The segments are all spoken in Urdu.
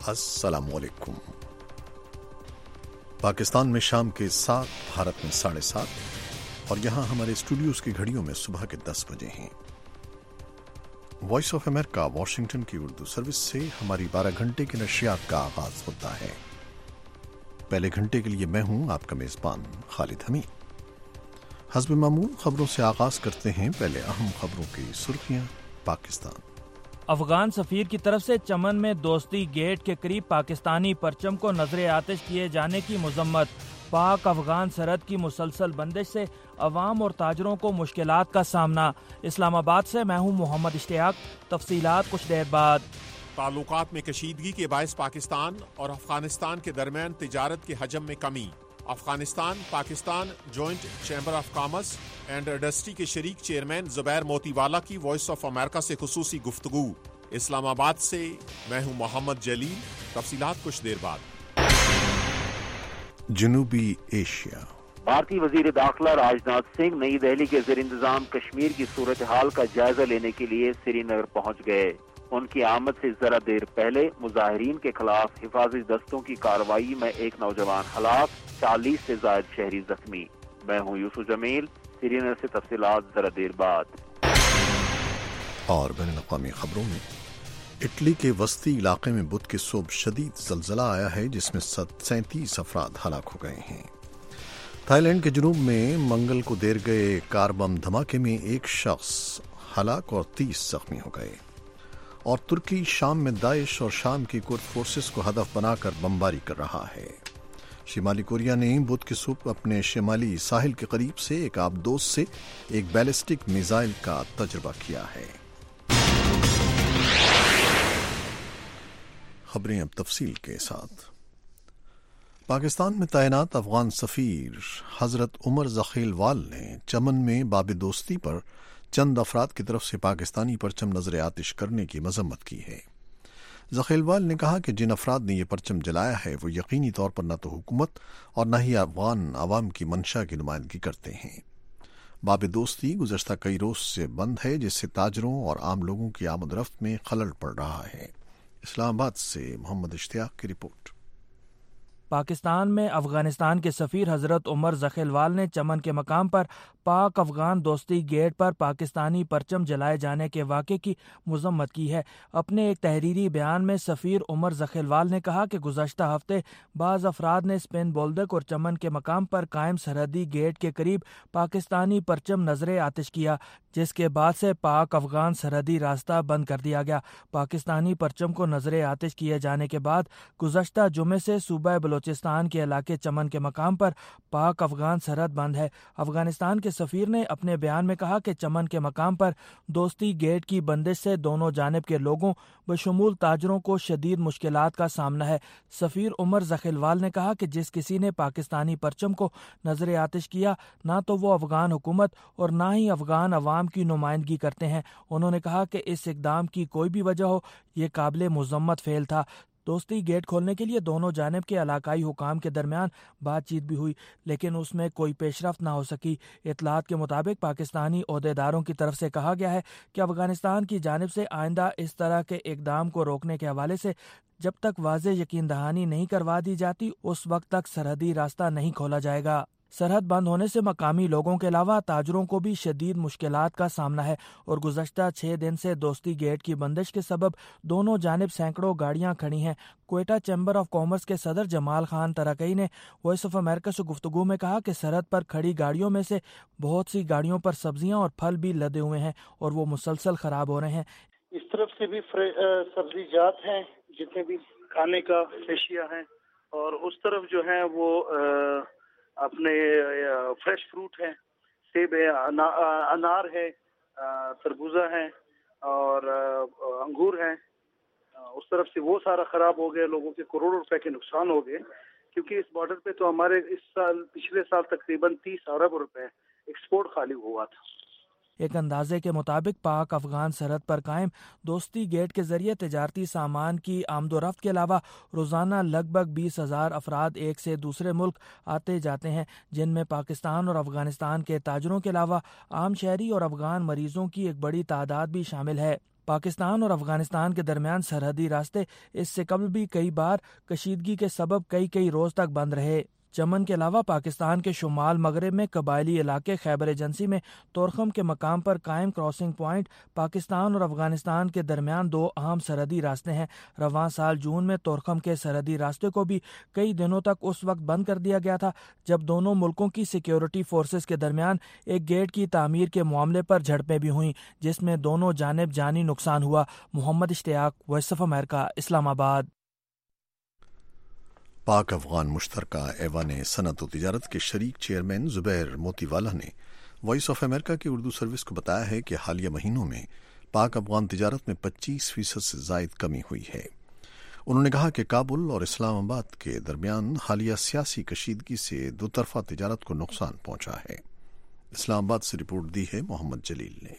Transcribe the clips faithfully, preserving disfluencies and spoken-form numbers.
السلام علیکم۔ پاکستان میں شام کے سات، بھارت میں ساڑھے سات، اور یہاں ہمارے اسٹوڈیوز کی گھڑیوں میں صبح کے دس بجے ہیں۔ وائس آف امریکہ واشنگٹن کی اردو سروس سے ہماری بارہ گھنٹے کے نشریات کا آغاز ہوتا ہے۔ پہلے گھنٹے کے لیے میں ہوں آپ کا میزبان خالد حمید۔ حسب معمول خبروں سے آغاز کرتے ہیں۔ پہلے اہم خبروں کی سرخیاں۔ پاکستان افغان سفیر کی طرف سے چمن میں دوستی گیٹ کے قریب پاکستانی پرچم کو نظر آتش کیے جانے کی مذمت۔ پاک افغان سرحد کی مسلسل بندش سے عوام اور تاجروں کو مشکلات کا سامنا۔ اسلام آباد سے میں ہوں محمد اشتیاق، تفصیلات کچھ دیر بعد۔ تعلقات میں کشیدگی کے باعث پاکستان اور افغانستان کے درمیان تجارت کے حجم میں کمی۔ Afghanistan Pakistan joint chamber of commerce and industry کے شریک چیئرمین زبیر موتی والا کی وائس آف امریکہ سے خصوصی گفتگو۔ اسلام آباد سے میں ہوں محمد جلیل، تفصیلات کچھ دیر بعد۔ جنوبی ایشیا۔ بھارتی وزیر داخلہ راج ناتھ سنگھ نئی دہلی کے زیر انتظام کشمیر کی صورتحال کا جائزہ لینے کے لیے سری نگر پہنچ گئے۔ ان کی آمد سے ذرا دیر پہلے مظاہرین کے خلاف حفاظتی دستوں کی کارروائی میں ایک نوجوان ہلاک، چالیس سے زائد شہری زخمی۔ میں ہوں یوسف جمیل، سری نگر سے تفصیلات ذرا دیر بعد۔ اور بین الاقوامی خبروں میں اٹلی کے وسطی علاقے میں بدھ کے صبح شدید زلزلہ آیا ہے جس میں سینتیس افراد ہلاک ہو گئے ہیں۔ تھائی لینڈ کے جنوب میں منگل کو دیر گئے کار بم دھماکے میں ایک شخص ہلاک اور تیس زخمی ہو گئے۔ اور ترکی شام میں داعش اور شام کی کرد فورسز کو ہدف بنا کر بمباری کر رہا ہے۔ شمالی کوریا نے بدھ کے صبح اپنے شمالی ساحل کے قریب سے ایک آبدوز سے ایک بیلسٹک میزائل کا تجربہ کیا ہے۔ خبریں اب تفصیل کے ساتھ۔ پاکستان میں تعینات افغان سفیر حضرت عمر زخیل وال نے چمن میں باب دوستی پر چند افراد کی طرف سے پاکستانی پرچم نظر آتش کرنے کی مذمت کی ہے۔ زخیل وال نے کہا کہ جن افراد نے یہ پرچم جلایا ہے وہ یقینی طور پر نہ تو حکومت اور نہ ہی افغان عوام کی منشا کی نمائندگی کرتے ہیں۔ باب دوستی گزشتہ کئی روز سے بند ہے جس سے تاجروں اور عام لوگوں کی آمد و رفت میں خلل پڑ رہا ہے۔ اسلام آباد سے محمد اشتیاق کی رپورٹ۔ پاکستان میں افغانستان کے سفیر حضرت عمر زخیل وال نے چمن کے مقام پر پاک افغان دوستی گیٹ پر پاکستانی پرچم جلائے جانے کے واقعے کی مذمت کی ہے۔ اپنے ایک تحریری بیان میں سفیر عمر زخیل وال نے کہا کہ گزشتہ ہفتے بعض افراد نے اسپین بولدک اور چمن کے مقام پر قائم سرحدی گیٹ کے قریب پاکستانی پرچم نظر آتش کیا، جس کے بعد سے پاک افغان سرحدی راستہ بند کر دیا گیا۔ پاکستانی پرچم کو نظر آتش کیے جانے کے بعد گزشتہ جمعے سے صوبہ بلوچستان کے علاقے چمن کے مقام پر پاک افغان سرحد بند ہے۔ افغانستان کے سفیر نے اپنے بیان میں کہا کہ چمن کے مقام پر دوستی گیٹ کی بندش سے دونوں جانب کے لوگوں بشمول تاجروں کو شدید مشکلات کا سامنا ہے۔ سفیر عمر زخیل وال نے کہا کہ جس کسی نے پاکستانی پرچم کو نظر آتش کیا نہ تو وہ افغان حکومت اور نہ ہی افغان عوام کی نمائندگی کرتے ہیں۔ انہوں نے کہا کہ اس اقدام کی کوئی بھی وجہ ہو، یہ قابل مذمت فعل تھا۔ دوستی گیٹ کھولنے کے لیے دونوں جانب کے علاقائی حکام کے درمیان بات چیت بھی ہوئی، لیکن اس میں کوئی پیش رفت نہ ہو سکی۔ اطلاعات کے مطابق پاکستانی عہدیداروں کی طرف سے کہا گیا ہے کہ افغانستان کی جانب سے آئندہ اس طرح کے اقدام کو روکنے کے حوالے سے جب تک واضح یقین دہانی نہیں کروا دی جاتی اس وقت تک سرحدی راستہ نہیں کھولا جائے گا۔ سرحد بند ہونے سے مقامی لوگوں کے علاوہ تاجروں کو بھی شدید مشکلات کا سامنا ہے اور گزشتہ چھ دن سے دوستی گیٹ کی بندش کے سبب دونوں جانب سینکڑوں گاڑیاں کھڑی ہیں۔ کوئٹہ چیمبر آف کامرس کے صدر جمال خان ترکئی نے وائس آف امریکہ سے گفتگو میں کہا کہ سرحد پر کھڑی گاڑیوں میں سے بہت سی گاڑیوں پر سبزیاں اور پھل بھی لدے ہوئے ہیں اور وہ مسلسل خراب ہو رہے ہیں۔ اس طرف سے بھی سبزیجات ہیں، جتنے بھی کھانے کا اشیاء ہیں، اور اس طرف جو ہے وہ اپنے فریش فروٹ ہے، سیب ہے، انار ہے، تربوزہ ہے اور انگور ہیں۔ اس طرف سے وہ سارا خراب ہو گیا، لوگوں کے کروڑوں روپے کے نقصان ہو گئے، کیونکہ اس بارڈر پہ تو ہمارے اس سال پچھلے سال تقریباً تیس ارب روپے ایکسپورٹ خالی ہوا تھا۔ ایک اندازے کے مطابق پاک افغان سرحد پر قائم دوستی گیٹ کے ذریعے تجارتی سامان کی آمد و رفت کے علاوہ روزانہ لگ بھگ بیس ہزار افراد ایک سے دوسرے ملک آتے جاتے ہیں، جن میں پاکستان اور افغانستان کے تاجروں کے علاوہ عام شہری اور افغان مریضوں کی ایک بڑی تعداد بھی شامل ہے۔ پاکستان اور افغانستان کے درمیان سرحدی راستے اس سے قبل بھی کئی بار کشیدگی کے سبب کئی کئی روز تک بند رہے۔ چمن کے علاوہ پاکستان کے شمال مغرب میں قبائلی علاقے خیبر ایجنسی میں تورخم کے مقام پر قائم کراسنگ پوائنٹ پاکستان اور افغانستان کے درمیان دو اہم سرحدی راستے ہیں۔ رواں سال جون میں تورخم کے سرحدی راستے کو بھی کئی دنوں تک اس وقت بند کر دیا گیا تھا جب دونوں ملکوں کی سیکیورٹی فورسز کے درمیان ایک گیٹ کی تعمیر کے معاملے پر جھڑپیں بھی ہوئیں جس میں دونوں جانب جانی نقصان ہوا۔ محمد اشتیاق، وائس آف امریکہ، اسلام آباد۔ پاک افغان مشترکہ ایوان صنعت و تجارت کے شریک چیئرمین زبیر موتی والا نے وائس آف امریکہ کی اردو سروس کو بتایا ہے کہ حالیہ مہینوں میں پاک افغان تجارت میں پچیس فیصد سے زائد کمی ہوئی ہے۔ انہوں نے کہا کہ کابل اور اسلام آباد کے درمیان حالیہ سیاسی کشیدگی سے دو طرفہ تجارت کو نقصان پہنچا ہے۔ اسلام آباد سے رپورٹ دی ہے محمد جلیل نے۔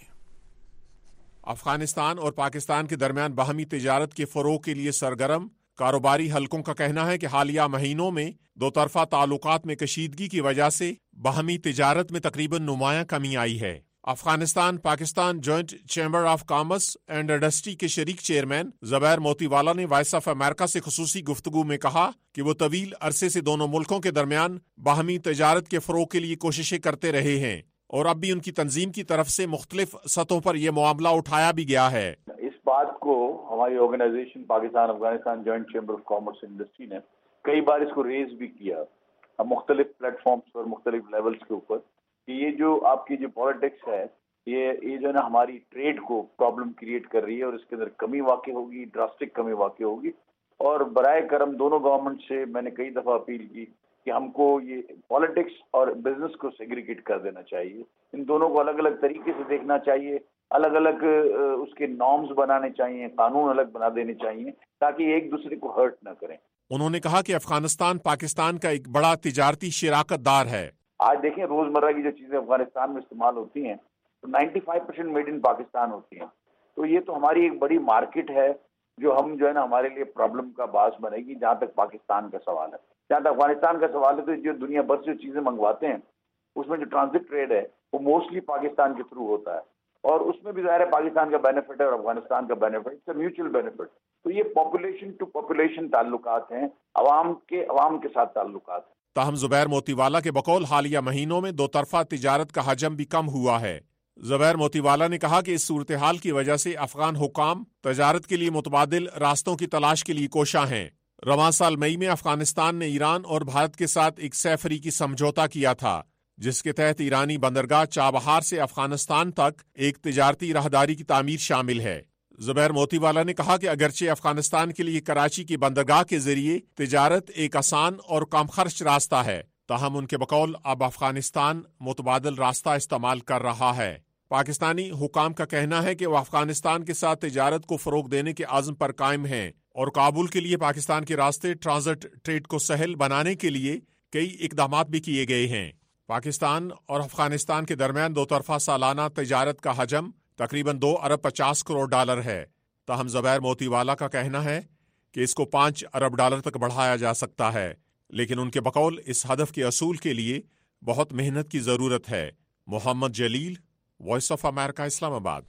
افغانستان اور پاکستان کے درمیان باہمی تجارت کے فروغ کے لیے سرگرم کاروباری حلقوں کا کہنا ہے کہ حالیہ مہینوں میں دو طرفہ تعلقات میں کشیدگی کی وجہ سے باہمی تجارت میں تقریباً نمایاں کمی آئی ہے۔ Afghanistan Pakistan joint chamber of commerce and industry کے شریک چیئرمین زبیر موتی والا نے وائس آف امریکہ سے خصوصی گفتگو میں کہا کہ وہ طویل عرصے سے دونوں ملکوں کے درمیان باہمی تجارت کے فروغ کے لیے کوششیں کرتے رہے ہیں اور اب بھی ان کی تنظیم کی طرف سے مختلف سطحوں پر یہ معاملہ اٹھایا بھی گیا ہے۔ اس بات کو ہماری organisation Pakistan Afghanistan joint chamber of commerce industry نے کئی بار اس کو ریز بھی کیا مختلف پلیٹ فارمز پر، مختلف لیولز کے اوپر، کہ یہ جو آپ کی جو پالیٹکس ہے یہ یہ جو ہے نا ہماری ٹریڈ کو پرابلم کریٹ کر رہی ہے اور اس کے اندر کمی واقع ہوگی، ڈراسٹک کمی واقع ہوگی۔ اور برائے کرم دونوں گورنمنٹ سے میں نے کئی دفعہ اپیل کی کہ ہم کو یہ پالیٹکس اور بزنس کو سیگریگیٹ کر دینا چاہیے، ان دونوں کو الگ الگ طریقے سے دیکھنا چاہیے، الگ الگ اس کے نارمز بنانے چاہیے، قانون الگ بنا دینے چاہیے تاکہ ایک دوسرے کو ہرٹ نہ کریں۔ انہوں نے کہا کہ افغانستان پاکستان کا ایک بڑا تجارتی شراکت دار ہے۔ آج دیکھیں روزمرہ کی جو چیزیں افغانستان میں استعمال ہوتی ہیں تو ninety five percent made in Pakistan ہوتی ہیں، تو یہ تو ہماری ایک بڑی مارکیٹ ہے جو ہم جو ہے نا ہمارے لیے پرابلم کا باعث بنے گی جہاں تک پاکستان کا سوال ہے۔ جہاں تک افغانستان کا سوال ہے تو جو دنیا بھر سے چیزیں منگواتے ہیں اس میں جو ٹرانزٹ ٹریڈ ہے وہ موسٹلی پاکستان کے تھرو ہوتا ہے اور اس میں بھی ظاہر ہے پاکستان کا بینیفٹ ہے اور افغانستان کا بینیفٹ ہے، میوچل بینیفٹ۔ تو یہ پاپولیشن ٹو پاپولیشن تعلقات ہیں، عوام کے عوام کے ساتھ تعلقات ہیں۔ تاہم زبیر موتی والا کے بقول حالیہ مہینوں میں دو طرفہ تجارت کا حجم بھی کم ہوا ہے۔ زبیر موتی والا نے کہا کہ اس صورتحال کی وجہ سے افغان حکام تجارت کے لیے متبادل راستوں کی تلاش کے لیے کوشاں ہیں۔ رواں سال مئی میں افغانستان نے ایران اور بھارت کے ساتھ ایک سہ فریقی سمجھوتا کیا تھا جس کے تحت ایرانی بندرگاہ چابہار سے افغانستان تک ایک تجارتی راہداری کی تعمیر شامل ہے۔ زبیر موتی والا نے کہا کہ اگرچہ افغانستان کے لیے کراچی کی بندرگاہ کے ذریعے تجارت ایک آسان اور کم خرچ راستہ ہے، تاہم ان کے بقول اب افغانستان متبادل راستہ استعمال کر رہا ہے۔ پاکستانی حکام کا کہنا ہے کہ وہ افغانستان کے ساتھ تجارت کو فروغ دینے کے عزم پر قائم ہیں اور کابل کے لیے پاکستان کے راستے ٹرانزٹ ٹریڈ کو سہل بنانے کے لیے کئی اقدامات بھی کیے گئے ہیں۔ پاکستان اور افغانستان کے درمیان دو طرفہ سالانہ تجارت کا حجم تقریباً دو ارب پچاس کروڑ ڈالر ہے، تاہم زبیر موتی والا کا کہنا ہے کہ اس کو پانچ ارب ڈالر تک بڑھایا جا سکتا ہے، لیکن ان کے بقول اس ہدف کے حصول کے لیے بہت محنت کی ضرورت ہے۔ محمد جلیل، وائس آف امریکہ، اسلام آباد۔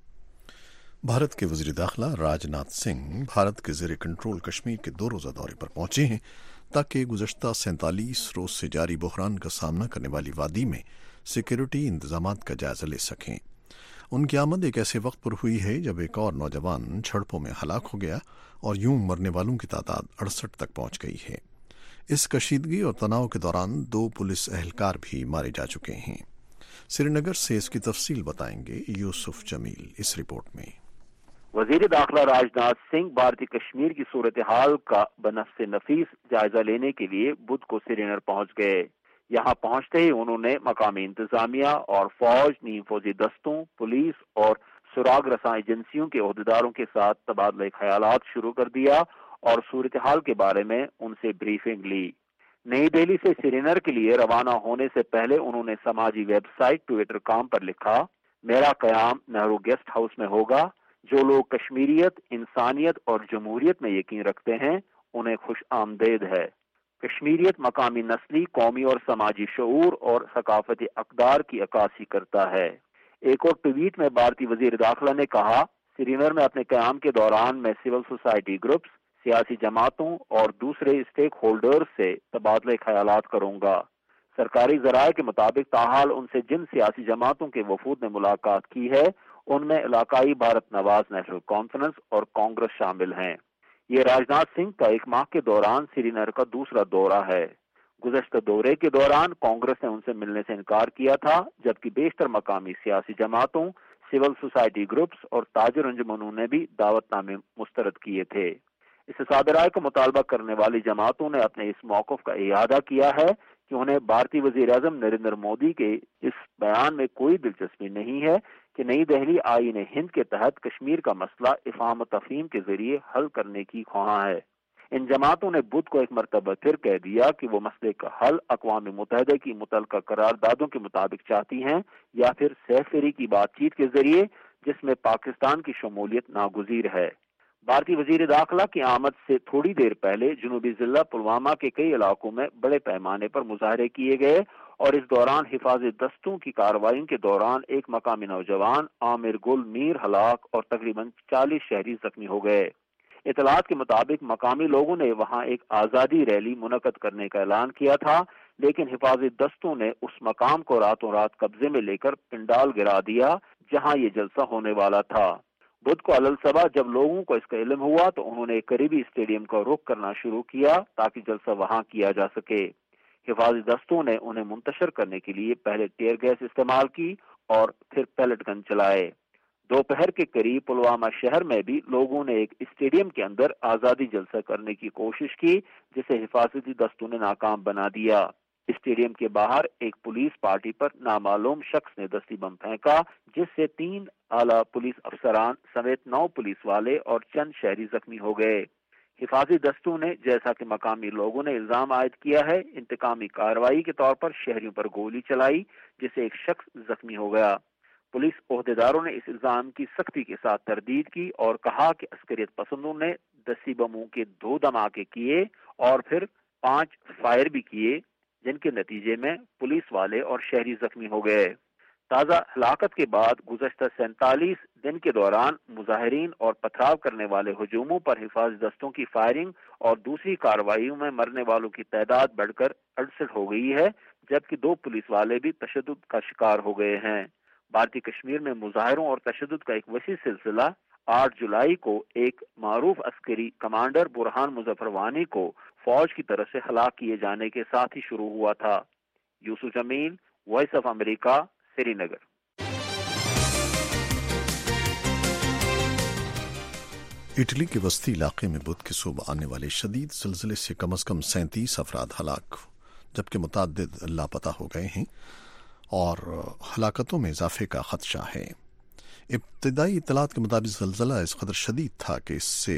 بھارت کے وزیر داخلہ راج ناتھ سنگھ بھارت کے زیر کنٹرول کشمیر کے دو روزہ دورے پر پہنچے ہیں تاکہ گزشتہ سینتالیس روز سے جاری بحران کا سامنا کرنے والی وادی میں سیکیورٹی انتظامات کا جائزہ لے سکیں۔ ان کی آمد ایک ایسے وقت پر ہوئی ہے جب ایک اور نوجوان جھڑپوں میں ہلاک ہو گیا اور یوں مرنے والوں کی تعداد اڑسٹھ تک پہنچ گئی ہے۔ اس کشیدگی اور تناؤ کے دوران دو پولیس اہلکار بھی مارے جا چکے ہیں۔ سری نگر سے اس کی تفصیل بتائیں گے یوسف جمیل اس رپورٹ میں۔ وزیر داخلہ راج ناتھ سنگھ بھارتی کشمیر کی صورتحال کا بنفس نفیس جائزہ لینے کے لیے بدھ کو سری نگر پہنچ گئے۔ یہاں پہنچتے ہی انہوں نے مقامی انتظامیہ اور فوج، نیم فوجی دستوں، پولیس اور سراغ رساں ایجنسیوں کے عہدیداروں کے ساتھ تبادلہ خیالات شروع کر دیا اور صورتحال کے بارے میں ان سے بریفنگ لی۔ نئی دہلی سے سری نگر کے لیے روانہ ہونے سے پہلے انہوں نے سماجی ویب سائٹ ٹویٹر کام پر لکھا، میرا قیام نہرو گیسٹ ہاؤس میں ہوگا، جو لوگ کشمیریت، انسانیت اور جمہوریت میں یقین رکھتے ہیں انہیں خوش آمدید ہے۔ کشمیریت مقامی نسلی، قومی اور سماجی شعور اور ثقافتی اقدار کی عکاسی کرتا ہے۔ ایک اور ٹویٹ میں بھارتی وزیر داخلہ نے کہا، سری نگر میں اپنے قیام کے دوران میں سول سوسائٹی گروپس، سیاسی جماعتوں اور دوسرے اسٹیک ہولڈرز سے تبادلہ خیالات کروں گا۔ سرکاری ذرائع کے مطابق تاحال ان سے جن سیاسی جماعتوں کے وفود نے ملاقات کی ہے ان میں علاقائی بھارت نواز نیشنل کانفرنس اور کانگریس شامل ہیں۔ یہ راجناتھ سنگھ کا ایک ماہ کے دوران سری نگر کا دوسرا دورہ ہے۔ گزشتہ دورے کے دوران کانگریس نے ان سے ملنے سے انکار کیا تھا، جبکہ بیشتر مقامی سیاسی جماعتوں، سول سوسائٹی گروپس اور تاجر انجمنوں نے بھی دعوت نامے مسترد کیے تھے۔ اس سادہ رائے کا مطالبہ کرنے والی جماعتوں نے اپنے اس موقف کا اعادہ کیا ہے کہ انہیں بھارتی وزیر اعظم نریندر مودی کے اس بیان میں کوئی دلچسپی نہیں ہے کہ نئی دہلی آئین ہند کے تحت کشمیر کا مسئلہ افہام و تفہیم کے ذریعے حل کرنے کی خواہاں ہے۔ ان جماعتوں نے بدھ کو ایک مرتبہ پھر کہہ دیا کہ وہ مسئلے کا حل اقوام متحدہ کی متعلقہ قراردادوں کے مطابق چاہتی ہیں یا پھر سہ فری کی بات چیت کے ذریعے جس میں پاکستان کی شمولیت ناگزیر ہے۔ بھارتی وزیر داخلہ کی آمد سے تھوڑی دیر پہلے جنوبی ضلع پلوامہ کے کئی علاقوں میں بڑے پیمانے پر مظاہرے کیے گئے اور اس دوران حفاظتی دستوں کی کارروائیوں کے دوران ایک مقامی نوجوان عامر گل میر ہلاک اور تقریباً چالیس شہری زخمی ہو گئے۔ اطلاعات کے مطابق مقامی لوگوں نے وہاں ایک آزادی ریلی منعقد کرنے کا اعلان کیا تھا، لیکن حفاظتی دستوں نے اس مقام کو راتوں رات قبضے میں لے کر پنڈال گرا دیا جہاں یہ جلسہ ہونے والا تھا۔ بدھ کو الصبح جب لوگوں کو اس کا علم ہوا تو انہوں نے قریبی اسٹیڈیم کا رخ کرنا شروع کیا تاکہ جلسہ وہاں کیا جا سکے۔ حفاظتی دستوں نے انہیں منتشر کرنے کے لیے پہلے ٹیئر گیس استعمال کی اور پھر پیلٹ گن چلائے۔ دوپہر کے قریب پلوامہ شہر میں بھی لوگوں نے ایک اسٹیڈیم کے اندر آزادی جلسہ کرنے کی کوشش کی جسے حفاظتی دستوں نے ناکام بنا دیا۔ اسٹیڈیم کے باہر ایک پولیس پارٹی پر نامعلوم شخص نے دستی بم پھینکا جس سے تین اعلیٰ پولیس افسران سمیت نو پولیس والے اور چند شہری زخمی ہو گئے۔ حفاظتی دستوں نے جیسا کہ مقامی لوگوں نے الزام عائد کیا ہے انتقامی کارروائی کے طور پر شہریوں پر گولی چلائی جس سے ایک شخص زخمی ہو گیا۔ پولیس عہدیداروں نے اس الزام کی سختی کے ساتھ تردید کی اور کہا کہ عسکریت پسندوں نے دسی بموں کے دو دھماکے کیے اور پھر پانچ فائر بھی کیے جن کے نتیجے میں پولیس والے اور شہری زخمی ہو گئے۔ تازہ ہلاکت کے بعد گزشتہ سینتالیس دن کے دوران مظاہرین اور پتھراؤ کرنے والے ہجوموں پر حفاظتی دستوں کی فائرنگ اور دوسری کارروائیوں میں مرنے والوں کی تعداد بڑھ کر اڑسٹھ ہو گئی ہے، جبکہ دو پولیس والے بھی تشدد کا شکار ہو گئے ہیں۔ بھارتی کشمیر میں مظاہروں اور تشدد کا ایک وسیع سلسلہ آٹھ جولائی کو ایک معروف عسکری کمانڈر برہان مظفر وانی کو فوج کی طرف سے ہلاک کیے جانے کے ساتھ ہی شروع ہوا تھا۔ Yusuf Jamil, voice of America, Srinagar. اٹلی کے وسطی علاقے میں بدھ کے صبح آنے والے شدید زلزلے سے کم از کم سینتیس افراد ہلاک جبکہ متعدد لاپتہ ہو گئے ہیں اور ہلاکتوں میں اضافے کا خدشہ ہے۔ ابتدائی اطلاعات کے مطابق زلزلہ اس قدر شدید تھا کہ اس سے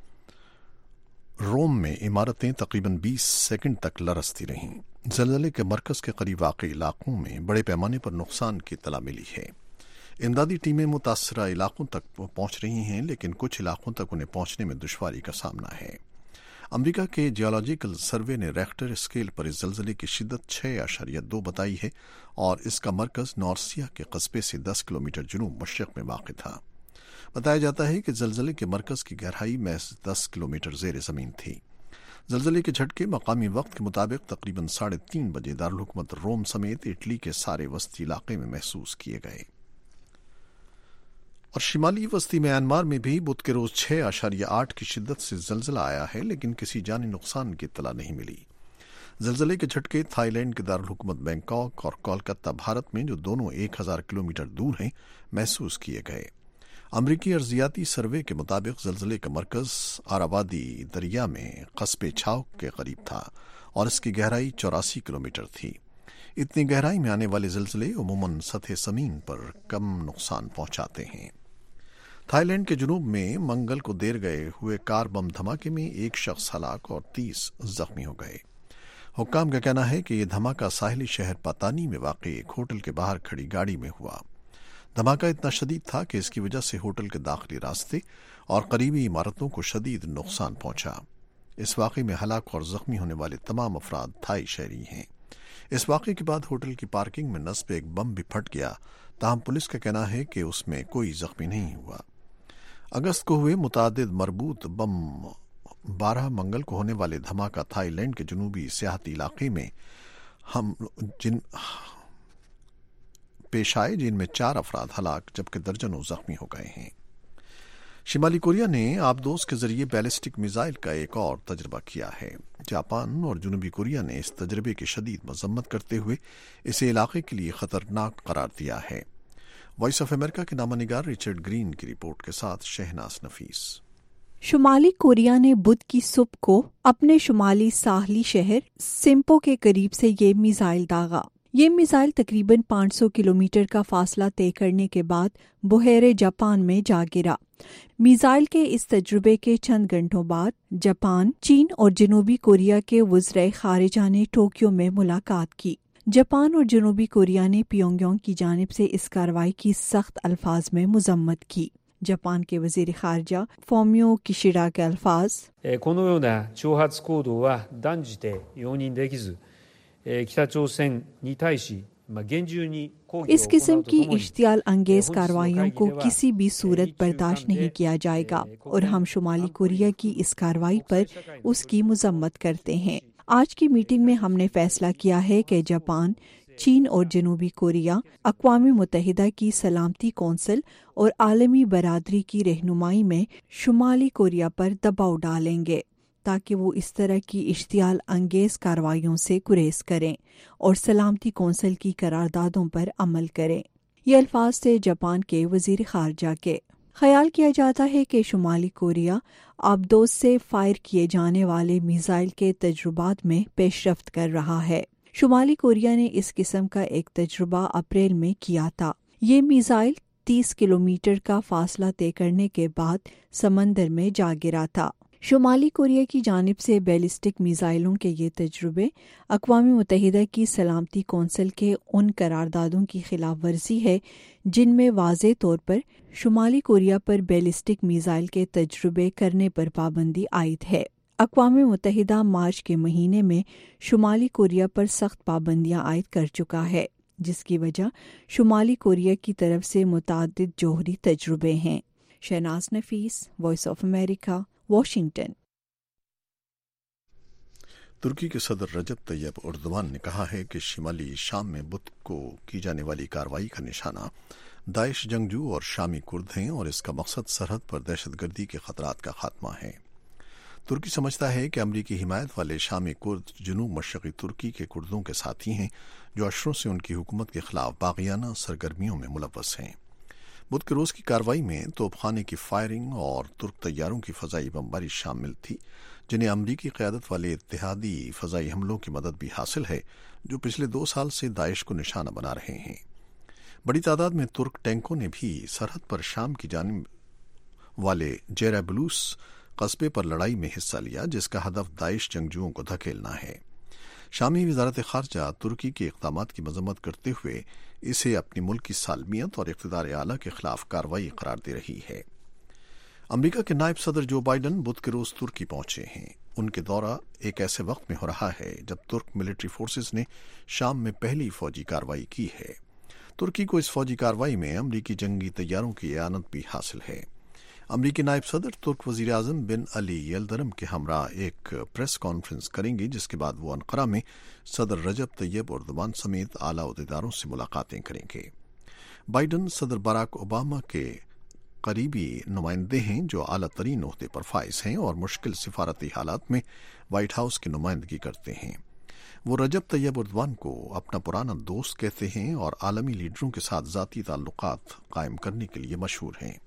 روم میں عمارتیں تقریباً بیس سیکنڈ تک لرزتی رہیں۔ زلزلے کے مرکز کے قریب واقع علاقوں میں بڑے پیمانے پر نقصان کی اطلاع ملی ہے۔ امدادی ٹیمیں متاثرہ علاقوں تک پہنچ رہی ہیں لیکن کچھ علاقوں تک انہیں پہنچنے میں دشواری کا سامنا ہے۔ امریکہ کے جیولوجیکل سروے نے ریکٹر اسکیل پر اس زلزلے کی شدت چھ اشاریہ دو بتائی ہے اور اس کا مرکز نورسیا کے قصبے سے دس کلومیٹر جنوب مشرق میں واقع تھا۔ بتایا جاتا ہے کہ زلزلے کے مرکز کی گہرائی محض دس کلومیٹر زیر زمین تھی۔ زلزلے کے جھٹکے مقامی وقت کے مطابق تقریباً ساڑھے تین بجے دارالحکومت روم سمیت اٹلی کے سارے وسطی علاقے میں محسوس کیے گئے۔ اور شمالی وسطی میانمار میں بھی بدھ کے روز چھ اشاریہ آٹھ کی شدت سے زلزلہ آیا ہے لیکن کسی جانی نقصان کی اطلاع نہیں ملی۔ زلزلے کے جھٹکے تھائی لینڈ کے دارالحکومت بینکاک اور کولکتہ بھارت میں جو دونوں ایک ہزار کلومیٹر دور ہیں محسوس کیے گئے۔ امریکی ارضیاتی سروے کے مطابق زلزلے کا مرکز آراوادی دریا میں قصبے چھاؤک کے قریب تھا اور اس کی گہرائی چوراسی کلومیٹر تھی۔ اتنی گہرائی میں آنے والے زلزلے عموماً سطح زمین پر کم نقصان پہنچاتے ہیں۔ تھائی لینڈ کے جنوب میں منگل کو دیر گئے ہوئے کار بم دھماکے میں ایک شخص ہلاک اور تیس زخمی ہو گئے۔ حکام کا کہنا ہے کہ یہ دھماکہ ساحلی شہر پاتانی میں واقع ایک ہوٹل کے باہر کھڑی گاڑی میں ہوا۔ دھماکہ اتنا شدید تھا کہ اس کی وجہ سے ہوٹل کے داخلی راستے اور قریبی عمارتوں کو شدید نقصان پہنچا۔ اس واقعے میں ہلاک اور زخمی ہونے والے تمام افراد تھائی شہری ہیں۔ اس واقعے کے بعد ہوٹل کی پارکنگ میں نصب ایک بم بھی پھٹ گیا، تاہم پولیس کا کہنا ہے کہ اس میں کوئی زخمی نہیں ہوا۔ اگست کو ہوئے متعدد مربوط بم بارہ منگل کو ہونے والے دھماکہ تھائی لینڈ کے جنوبی سیاحتی علاقے میں ہم جن پیش آئے، جن میں چار افراد ہلاک جبکہ درجنوں زخمی ہو گئے ہیں۔ شمالی کوریا نے آبدوز کے ذریعے بیلسٹک میزائل کا ایک اور تجربہ کیا ہے۔ جاپان اور جنوبی کوریا نے اس تجربے کی شدید مذمت کرتے ہوئے اسے علاقے کے لیے خطرناک قرار دیا ہے۔ وائس آف امریکہ کے نامہ نگار ریچرڈ گرین کی رپورٹ کے ساتھ شہناز نفیس۔ شمالی کوریا نے بدھ کی صبح کو اپنے شمالی ساحلی شہر سمپو کے قریب سے یہ میزائل داغا۔ یہ میزائل تقریباً پانچ سو کلومیٹر کا فاصلہ طے کرنے کے بعد بحیرہ جاپان میں جا گرا۔ میزائل کے اس تجربے کے چند گھنٹوں بعد جاپان، چین اور جنوبی کوریا کے وزرائے خارجہ نے ٹوکیو میں ملاقات کی۔ جاپان اور جنوبی کوریا نے پیونگ یانگ کی جانب سے اس کارروائی کی سخت الفاظ میں مذمت کی۔ جاپان کے وزیر خارجہ فومیو کشیڈا کے الفاظ، このような挑発行動は断じて容認できず、北朝鮮に対し厳重に抗議を行うとともに اس قسم کی اشتعال انگیز کارروائیوں کو کسی بھی صورت برداشت نہیں کیا جائے گا اور ہم شمالی کوریا کی اس کارروائی پر اس کی مذمت کرتے ہیں۔ آج کی میٹنگ میں ہم نے فیصلہ کیا ہے کہ جاپان، چین اور جنوبی کوریا اقوام متحدہ کی سلامتی کونسل اور عالمی برادری کی رہنمائی میں شمالی کوریا پر دباؤ ڈالیں گے تاکہ وہ اس طرح کی اشتعال انگیز کارروائیوں سے گریز کریں اور سلامتی کونسل کی قراردادوں پر عمل کریں۔ یہ الفاظ تھے جاپان کے وزیر خارجہ کے۔ خیال کیا جاتا ہے کہ شمالی کوریا آبدوز سے فائر کیے جانے والے میزائل کے تجربات میں پیش رفت کر رہا ہے۔ شمالی کوریا نے اس قسم کا ایک تجربہ اپریل میں کیا تھا۔ یہ میزائل تیس کلومیٹر کا فاصلہ طے کرنے کے بعد سمندر میں جا گرا تھا۔ شمالی کوریا کی جانب سے بیلسٹک میزائلوں کے یہ تجربے اقوام متحدہ کی سلامتی کونسل کے ان قراردادوں کی خلاف ورزی ہے جن میں واضح طور پر شمالی کوریا پر بیلسٹک میزائل کے تجربے کرنے پر پابندی عائد ہے۔ اقوام متحدہ مارچ کے مہینے میں شمالی کوریا پر سخت پابندیاں عائد کر چکا ہے، جس کی وجہ شمالی کوریا کی طرف سے متعدد جوہری تجربے ہیں۔ Shahnaz Nafees, voice of America, Washington. ترکی کے صدر رجب طیب اردوان نے کہا ہے کہ شمالی شام میں بدھ کو کی جانے والی کارروائی کا نشانہ داعش جنگجو اور شامی کرد ہیں اور اس کا مقصد سرحد پر دہشت گردی کے خطرات کا خاتمہ ہے۔ ترکی سمجھتا ہے کہ امریکی حمایت والے شامی کرد جنوب مشرقی ترکی کے کردوں کے ساتھی ہیں جو اشروں سے ان کی حکومت کے خلاف باغیانہ سرگرمیوں میں ملوث ہیں۔ بدھ کے روز کی کارروائی میں توپ خانے کی فائرنگ اور ترک طیاروں کی فضائی بمباری شامل تھی، جنہیں امریکی قیادت والے اتحادی فضائی حملوں کی مدد بھی حاصل ہے جو پچھلے دو سال سے داعش کو نشانہ بنا رہے ہیں۔ بڑی تعداد میں ترک ٹینکوں نے بھی سرحد پر شام کی جانب والے جیرابلوس قصبے پر لڑائی میں حصہ لیا، جس کا ہدف داعش جنگجوؤں کو دھکیلنا ہے۔ شامی وزارت خارجہ ترکی کے اقدامات کی مذمت کرتے ہوئے اسے اپنی ملک کی سالمیت اور اقتدار اعلیٰ کے خلاف کارروائی قرار دے رہی ہے۔ امریکہ کے نائب صدر جو بائیڈن بدھ کے روز ترکی پہنچے ہیں۔ ان کے دورہ ایک ایسے وقت میں ہو رہا ہے جب ترک ملٹری فورسز نے شام میں پہلی فوجی کارروائی کی ہے۔ ترکی کو اس فوجی کارروائی میں امریکی جنگی طیاروں کی اعانت بھی حاصل ہے۔ امریکی نائب صدر ترک وزیر اعظم بن علی یلدرم کے ہمراہ ایک پریس کانفرنس کریں گے، جس کے بعد وہ انقرہ میں صدر رجب طیب اردوان سمیت اعلیٰ عہدیداروں سے ملاقاتیں کریں گے۔ بائیڈن صدر باراک اوباما کے قریبی نمائندے ہیں جو اعلیٰ ترین عہدے پر فائز ہیں اور مشکل سفارتی حالات میں وائٹ ہاؤس کی نمائندگی کرتے ہیں۔ وہ رجب طیب اردوان کو اپنا پرانا دوست کہتے ہیں اور عالمی لیڈروں کے ساتھ ذاتی تعلقات قائم کرنے کے لیے مشہور ہیں۔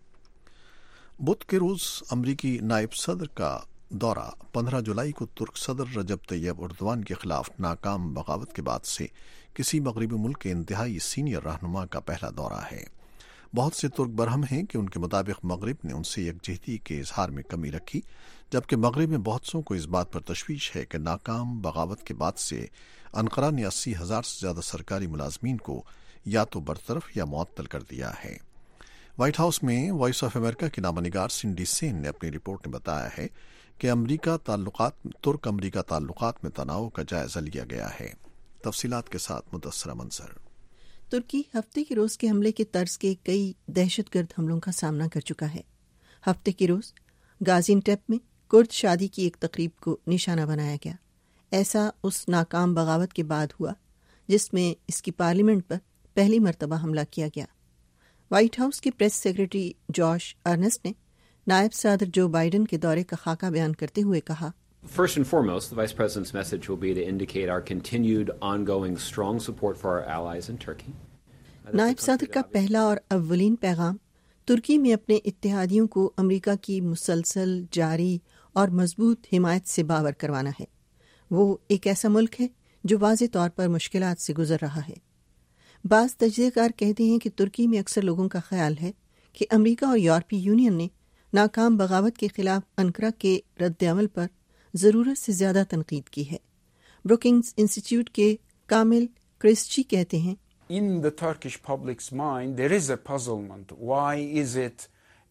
بدھ کے روز امریکی نائب صدر کا دورہ پندرہ جولائی کو ترک صدر رجب طیب اردوان کے خلاف ناکام بغاوت کے بعد سے کسی مغربی ملک کے انتہائی سینئر رہنما کا پہلا دورہ ہے۔ بہت سے ترک برہم ہیں کہ ان کے مطابق مغرب نے ان سے یکجہتی کے اظہار میں کمی رکھی، جبکہ مغرب میں بہت سو کو اس بات پر تشویش ہے کہ ناکام بغاوت کے بعد سے انقرہ نے اسی ہزار سے زیادہ سرکاری ملازمین کو یا تو برطرف یا معطل کر دیا ہے۔ وائٹ ہاؤس میں وائس آف امریکہ کی نامہ نگار سنڈی سین نے اپنی رپورٹ میں بتایا ہے کہ امریکہ تعلقات ترک امریکہ تعلقات میں تناؤ کا جائزہ لیا گیا ہے۔ تفصیلات کے ساتھ مدثرہ منصر۔ ترکی ہفتے کے روز کے حملے کے طرز کے کئی دہشت گرد حملوں کا سامنا کر چکا ہے۔ ہفتے کے روز گازی انٹیپ میں کرد شادی کی ایک تقریب کو نشانہ بنایا گیا. ایسا اس ناکام بغاوت کے بعد ہوا جس میں اس کی پارلیمنٹ پر پہلی مرتبہ حملہ کیا گیا. وائٹ ہاؤس کے پریس سیکرٹری جوش ارنسٹ نے نائب صدر جو بائیڈن کے دورے کا خاکہ بیان کرتے ہوئے کہا, First and foremost, the Vice President's message will be to indicate our continued ongoing strong support for our allies in Turkey. نائب صدر کا پہلا اور اولین پیغام ترکی میں اپنے اتحادیوں کو امریکہ کی مسلسل جاری اور مضبوط حمایت سے باور کروانا ہے. وہ ایک ایسا ملک ہے جو واضح طور پر مشکلات سے گزر رہا ہے. بعض تجزیہ کار کہتے ہیں کہ ترکی میں اکثر لوگوں کا خیال ہے کہ امریکہ اور یورپی یونین نے ناکام بغاوت کے خلاف انقرہ کے رد عمل پر ضرورت سے زیادہ تنقید کی ہے. بروکنگز انسٹیٹیوٹ کے کامل کرسچی کہتے ہیں, In the Turkish public's mind, there is a puzzlement. Why is it,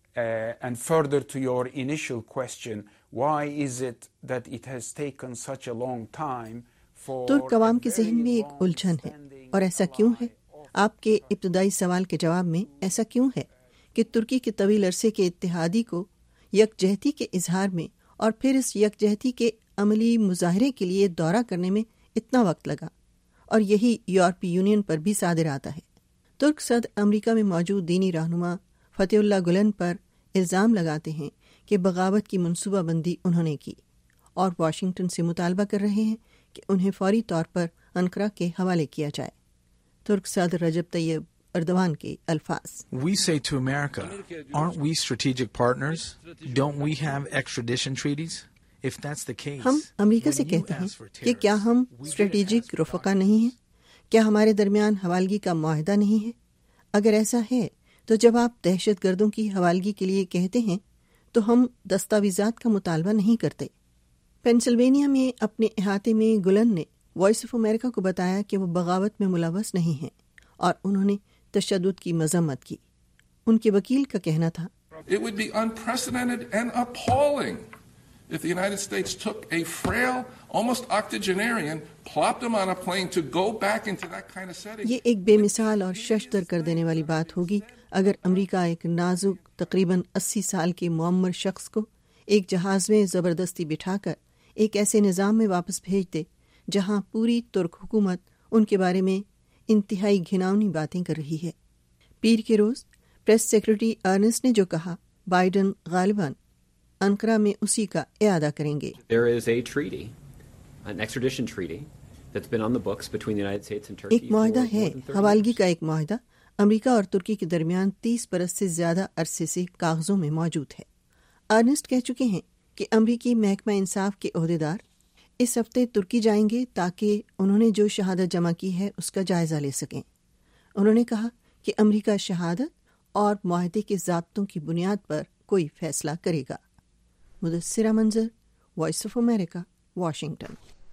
uh, and further to your initial question, why is it that it has taken such a long time for... ترک عوام کے ذہن میں ایک الجھن ہے, اور ایسا کیوں ہے؟ آپ کے ابتدائی سوال کے جواب میں ایسا کیوں ہے کہ ترکی کے طویل عرصے کے اتحادی کو یکجہتی کے اظہار میں اور پھر اس یکجہتی کے عملی مظاہرے کے لیے دورہ کرنے میں اتنا وقت لگا, اور یہی یورپی یونین پر بھی صادر آتا ہے. ترک صدر امریکہ میں موجود دینی رہنما فتح اللہ گلن پر الزام لگاتے ہیں کہ بغاوت کی منصوبہ بندی انہوں نے کی, اور واشنگٹن سے مطالبہ کر رہے ہیں کہ انہیں فوری طور پر انقرہ کے حوالے کیا جائے. ترک صدر رجب طیب اردوان کے الفاظ, We say to America, aren't we strategic partners? Don't we have extradition treaties? If that's the case, ہم امریکہ سے کہتے ہیں کہ کیا ہم اسٹریٹجک رفقا نہیں ہیں؟ کیا ہمارے درمیان حوالگی کا معاہدہ نہیں ہے؟ اگر ایسا ہے تو جب آپ دہشت گردوں کی حوالگی کے لیے کہتے ہیں تو ہم دستاویزات کا مطالبہ نہیں کرتے. پینسلوینیا میں اپنے احاطے میں گلن نے وائس آف امریکہ کو بتایا کہ وہ بغاوت میں ملوث نہیں ہیں, اور انہوں نے تشدد کی مذمت کی. ان کے وکیل کا کہنا تھا, It would be unprecedented and appalling if the United States took a frail, almost octogenarian, plopped him on a plane to go back into that kind of setting. یہ ایک بے مثال اور ششدر کر دینے والی بات ہوگی اگر امریکہ ایک نازک تقریباً اسی سال کے معمر شخص کو ایک جہاز میں زبردستی بٹھا کر ایک ایسے نظام میں واپس بھیج دے جہاں پوری ترک حکومت ان کے بارے میں انتہائی گھناؤنی باتیں کر رہی ہے. پیر کے روز پریس سیکرٹری ارنسٹ نے جو کہا, بائیڈن غالباً انقرہ میں اسی کا اعادہ کریں گے. There is a treaty, an extradition treaty that's been on the books between the United States and Turkey. ایک معاہدہ ہے, حوالگی کا ایک معاہدہ امریکہ اور ترکی کے درمیان تیس برس سے زیادہ عرصے سے کاغذوں میں موجود ہے. ارنسٹ کہہ چکے ہیں کہ امریکی محکمہ انصاف کے عہدیدار اس ہفتے ترکی جائیں گے تاکہ انہوں نے جو شہادت جمع کی ہے اس کا جائزہ لے سکیں. انہوں نے کہا کہ امریکہ شہادت اور معاہدے کے ضابطوں کی بنیاد پر کوئی فیصلہ کرے گا. Mudassira Manzar, voice of America, Washington.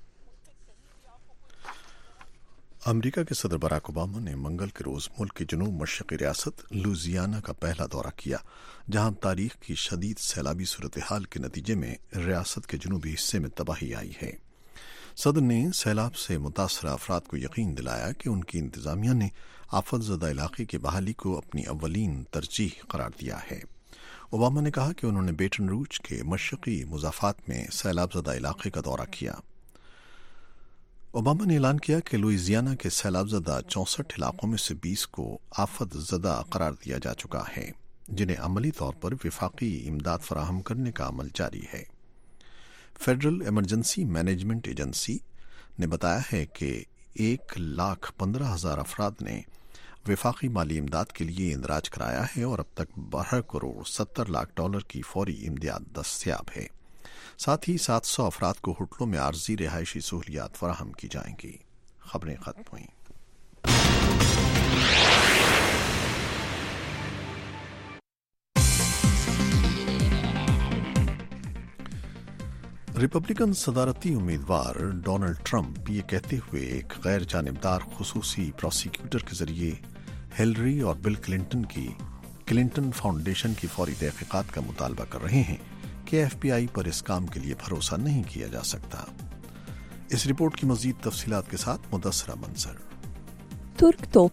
امریکہ کے صدر باراک اوباما نے منگل کے روز ملک کی جنوب مشرقی ریاست لوزیانا کا پہلا دورہ کیا, جہاں تاریخ کی شدید سیلابی صورتحال کے نتیجے میں ریاست کے جنوبی حصے میں تباہی آئی ہے. صدر نے سیلاب سے متاثرہ افراد کو یقین دلایا کہ ان کی انتظامیہ نے آفت زدہ علاقے کی بحالی کو اپنی اولین ترجیح قرار دیا ہے. اوباما نے کہا کہ انہوں نے بیٹن روچ کے مشرقی مضافات میں سیلاب زدہ علاقے کا دورہ کیا. اوباما نے اعلان کیا کہ لوئزیانا کے سیلاب زدہ چونسٹھ علاقوں میں سے بیس کو آفت زدہ قرار دیا جا چکا ہے, جنہیں عملی طور پر وفاقی امداد فراہم کرنے کا عمل جاری ہے. فیڈرل ایمرجنسی مینجمنٹ ایجنسی نے بتایا ہے کہ ایک لاکھ پندرہ ہزار افراد نے وفاقی مالی امداد کے لیے اندراج کرایا ہے, اور اب تک بارہ کروڑ ستر لاکھ ڈالر کی فوری امداد دستیاب ہے. ساتھ ہی سات سو افراد کو ہوٹلوں میں عارضی رہائشی سہولیات فراہم کی جائیں گی. خبریں ختم ہوئیں. ریپبلکن صدارتی امیدوار ڈونلڈ ٹرمپ یہ کہتے ہوئے ایک غیر جانبدار خصوصی پروسیکیوٹر کے ذریعے ہلری اور بل کلنٹن کی کلنٹن فاؤنڈیشن کی فوری تحقیقات کا مطالبہ کر رہے ہیں کہ ایف بی آئی پر اس کام کے لیے بھروسہ نہیں کیا جا سکتا. اس رپورٹ کی مزید تفصیلات کے ساتھ مدثرہ منظر. ترک توپیں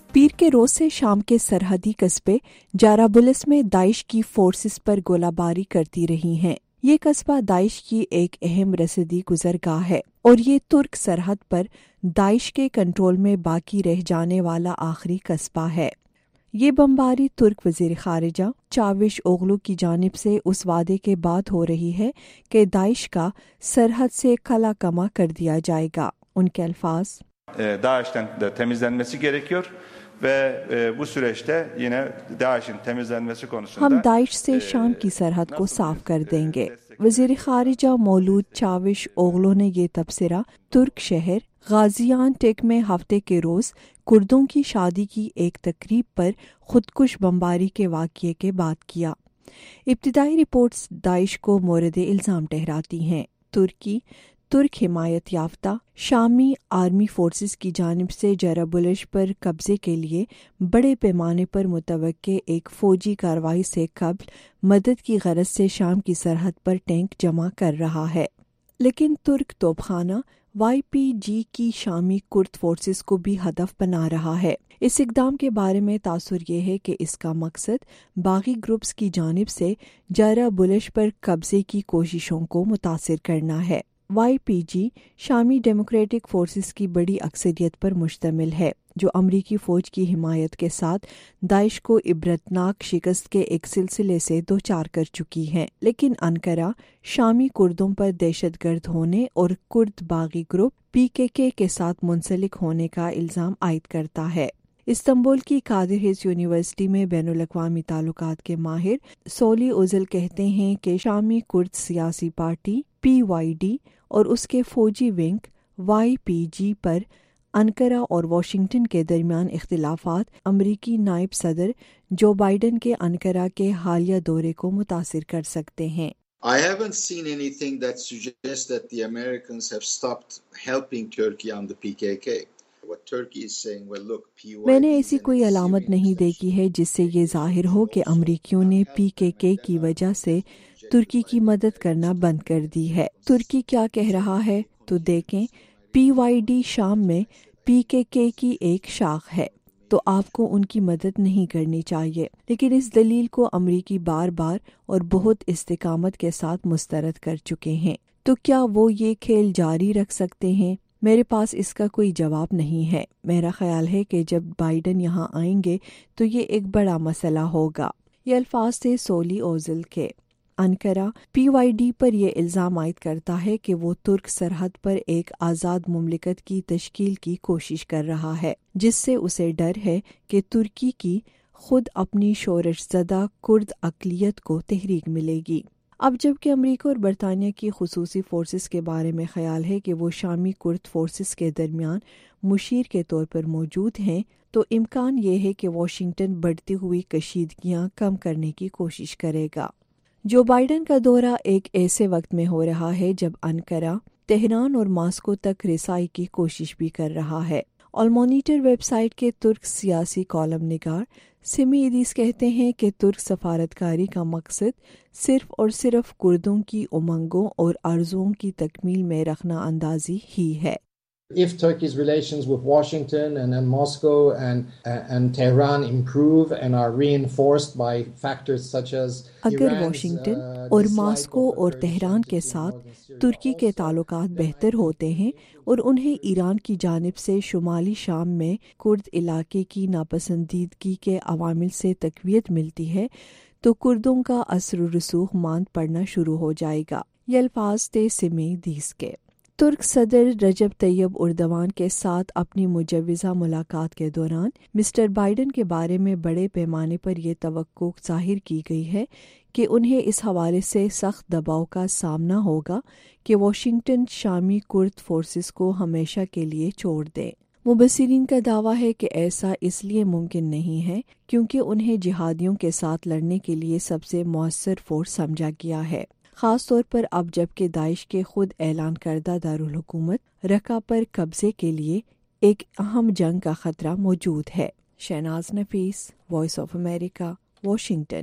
پیر کے روز سے شام کے سرحدی قصبے جارابلس میں داعش کی فورسز پر گولہ باری کرتی رہی ہیں۔ یہ قصبہ داعش کی ایک اہم رسدی گزرگاہ ہے اور یہ ترک سرحد پر داعش کے کنٹرول میں باقی رہ جانے والا آخری قصبہ ہے۔ یہ بمباری ترک وزیر خارجہ چاوش اوغلو کی جانب سے اس وعدے کے بعد ہو رہی ہے کہ داعش کا سرحد سے خلا کما کر دیا جائے گا۔ ان کے الفاظ: DAEŞ'ten de temizlenmesi gerekiyor ve bu süreçte yine DAEŞ'in temizlenmesi konusunda ہم داعش سے شام کی سرحد کو صاف کر دیں گے۔ وزیر خارجہ مولود چاوش اوغلو نے یہ تبصرہ ترک شہر غازیان ٹیک میں ہفتے کے روز کردوں کی شادی کی ایک تقریب پر خودکش بمباری کے واقعے کے بعد کیا۔ ابتدائی رپورٹس داعش کو مورد الزام ٹھہراتی ہیں۔ ترکی ترک حمایت یافتہ شامی آرمی فورسز کی جانب سے جارابلس پر قبضے کے لیے بڑے پیمانے پر متوقع ایک فوجی کارروائی سے قبل مدد کی غرض سے شام کی سرحد پر ٹینک جمع کر رہا ہے، لیکن ترک توپ خانہ وائی پی جی کی شامی کرد فورسز کو بھی ہدف بنا رہا ہے۔ اس اقدام کے بارے میں تاثر یہ ہے کہ اس کا مقصد باغی گروپس کی جانب سے جارابلس پر قبضے کی کوششوں کو متاثر کرنا ہے۔ وائی پی جی شامی ڈیموکریٹک فورسز کی بڑی اکثریت پر مشتمل ہے، جو امریکی فوج کی حمایت کے ساتھ داعش کو عبرتناک شکست کے ایک سلسلے سے دوچار کر چکی ہیں، لیکن انقرہ شامی کردوں پر دہشت گرد ہونے اور کرد باغی گروپ پی کے کے کے ساتھ منسلک ہونے کا الزام عائد کرتا ہے۔ استنبول کی قادرہیز یونیورسٹی میں بین الاقوامی تعلقات کے ماہر سولی اوزل کہتے ہیں کہ شامی کرد سیاسی پارٹی پی وائی ڈی اور اس کے فوجی ونگ وائی پی جی پر انقرہ اور واشنگٹن کے درمیان اختلافات امریکی نائب صدر جو بائیڈن کے انقرہ کے حالیہ دورے کو متاثر کر سکتے ہیں۔ I haven't seen anything that suggests that the Americans have stopped helping Turkey on the P K K. What Turkey is saying, well, look, P Y D میں نے ایسی کوئی علامت نہیں دیکھی ہے جس سے یہ ظاہر ہو کہ امریکیوں نے پی کے کے کی وجہ سے ترکی کی مدد کرنا بند کر دی ہے۔ ترکی کیا کہہ رہا ہے تو دیکھیں، پی وائی ڈی شام میں پی کے کے کی ایک شاخ ہے، تو آپ کو ان کی مدد نہیں کرنی چاہیے، لیکن اس دلیل کو امریکی بار بار اور بہت استقامت کے ساتھ مسترد کر چکے ہیں۔ تو کیا وہ یہ کھیل جاری رکھ سکتے ہیں؟ میرے پاس اس کا کوئی جواب نہیں ہے۔ میرا خیال ہے کہ جب بائیڈن یہاں آئیں گے تو یہ ایک بڑا مسئلہ ہوگا۔ یہ الفاظ تھے سولی اوزل کے۔ انقرہ پی وائی ڈی پر یہ الزام عائد کرتا ہے کہ وہ ترک سرحد پر ایک آزاد مملکت کی تشکیل کی کوشش کر رہا ہے، جس سے اسے ڈر ہے کہ ترکی کی خود اپنی شورش زدہ کرد اقلیت کو تحریک ملے گی۔ اب جبکہ امریکہ اور برطانیہ کی خصوصی فورسز کے بارے میں خیال ہے کہ وہ شامی کرد فورسز کے درمیان مشیر کے طور پر موجود ہیں، تو امکان یہ ہے کہ واشنگٹن بڑھتی ہوئی کشیدگیاں کم کرنے کی کوشش کرے گا۔ جو بائیڈن کا دورہ ایک ایسے وقت میں ہو رہا ہے جب انقرہ تہران اور ماسکو تک رسائی کی کوشش بھی کر رہا ہے۔ آلمانیٹر ویب سائٹ کے ترک سیاسی کالم نگار سمی ادیس کہتے ہیں کہ ترک سفارتکاری کا مقصد صرف اور صرف کردوں کی امنگوں اور آرزوؤں کی تکمیل میں رخنہ اندازی ہی ہے۔ If Turkey's relations with Washington and, and Moscow and, uh, and Tehran improve and are reinforced by factors such as اگر واشنگٹن اور ماسکو اور تہران کے ساتھ ترکی کے تعلقات بہتر ہوتے ہیں اور انہیں ایران کی جانب سے شمالی شام میں کرد علاقے کی ناپسندیدگی کے عوامل سے تقویت ملتی ہے، تو کردوں کا اثر و رسوخ ماند پڑنا شروع ہو جائے گا۔ یہ الفاظ تھے سمی دیس کے۔ ترک صدر رجب طیب اردوان کے ساتھ اپنی مجوزہ ملاقات کے دوران مسٹر بائیڈن کے بارے میں بڑے پیمانے پر یہ توقع ظاہر کی گئی ہے کہ انہیں اس حوالے سے سخت دباؤ کا سامنا ہوگا کہ واشنگٹن شامی کرد فورسز کو ہمیشہ کے لیے چھوڑ دے۔ مبصرین کا دعویٰ ہے کہ ایسا اس لیے ممکن نہیں ہے کیونکہ انہیں جہادیوں کے ساتھ لڑنے کے لیے سب سے مؤثر فورس سمجھا گیا ہے، خاص طور پر اب جب کہ داعش کے خود اعلان کردہ دارالحکومت رقہ پر قبضے کے لیے ایک اہم جنگ کا خطرہ موجود ہے۔ Shahnaz Nafees, voice of America, Washington.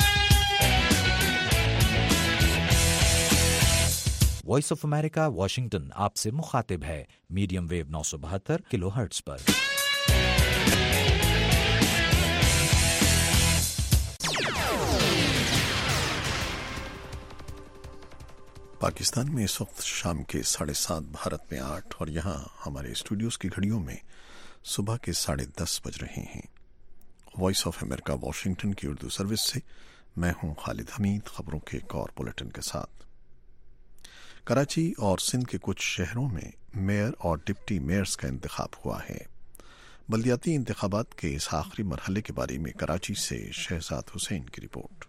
Voice of America Washington آپ سے مخاطب ہے، میڈیم ویو نو سو بہتر کلو ہرٹز پر۔ پاکستان میں اس وقت شام کے ساڑھے سات، بھارت میں آٹھ، اور یہاں ہمارے اسٹوڈیوز کی گھڑیوں میں صبح کے ساڑھے دس بج رہے ہیں۔ وائس آف امریکہ واشنگٹن کی اردو سروس سے میں ہوں خالد حمید، خبروں کے ایک اور بلیٹن کے ساتھ۔ کراچی اور سندھ کے کچھ شہروں میں میئر اور ڈپٹی میئرز کا انتخاب ہوا ہے۔ بلدیاتی انتخابات کے اس آخری مرحلے کے بارے میں کراچی سے شہزاد حسین کی رپورٹ۔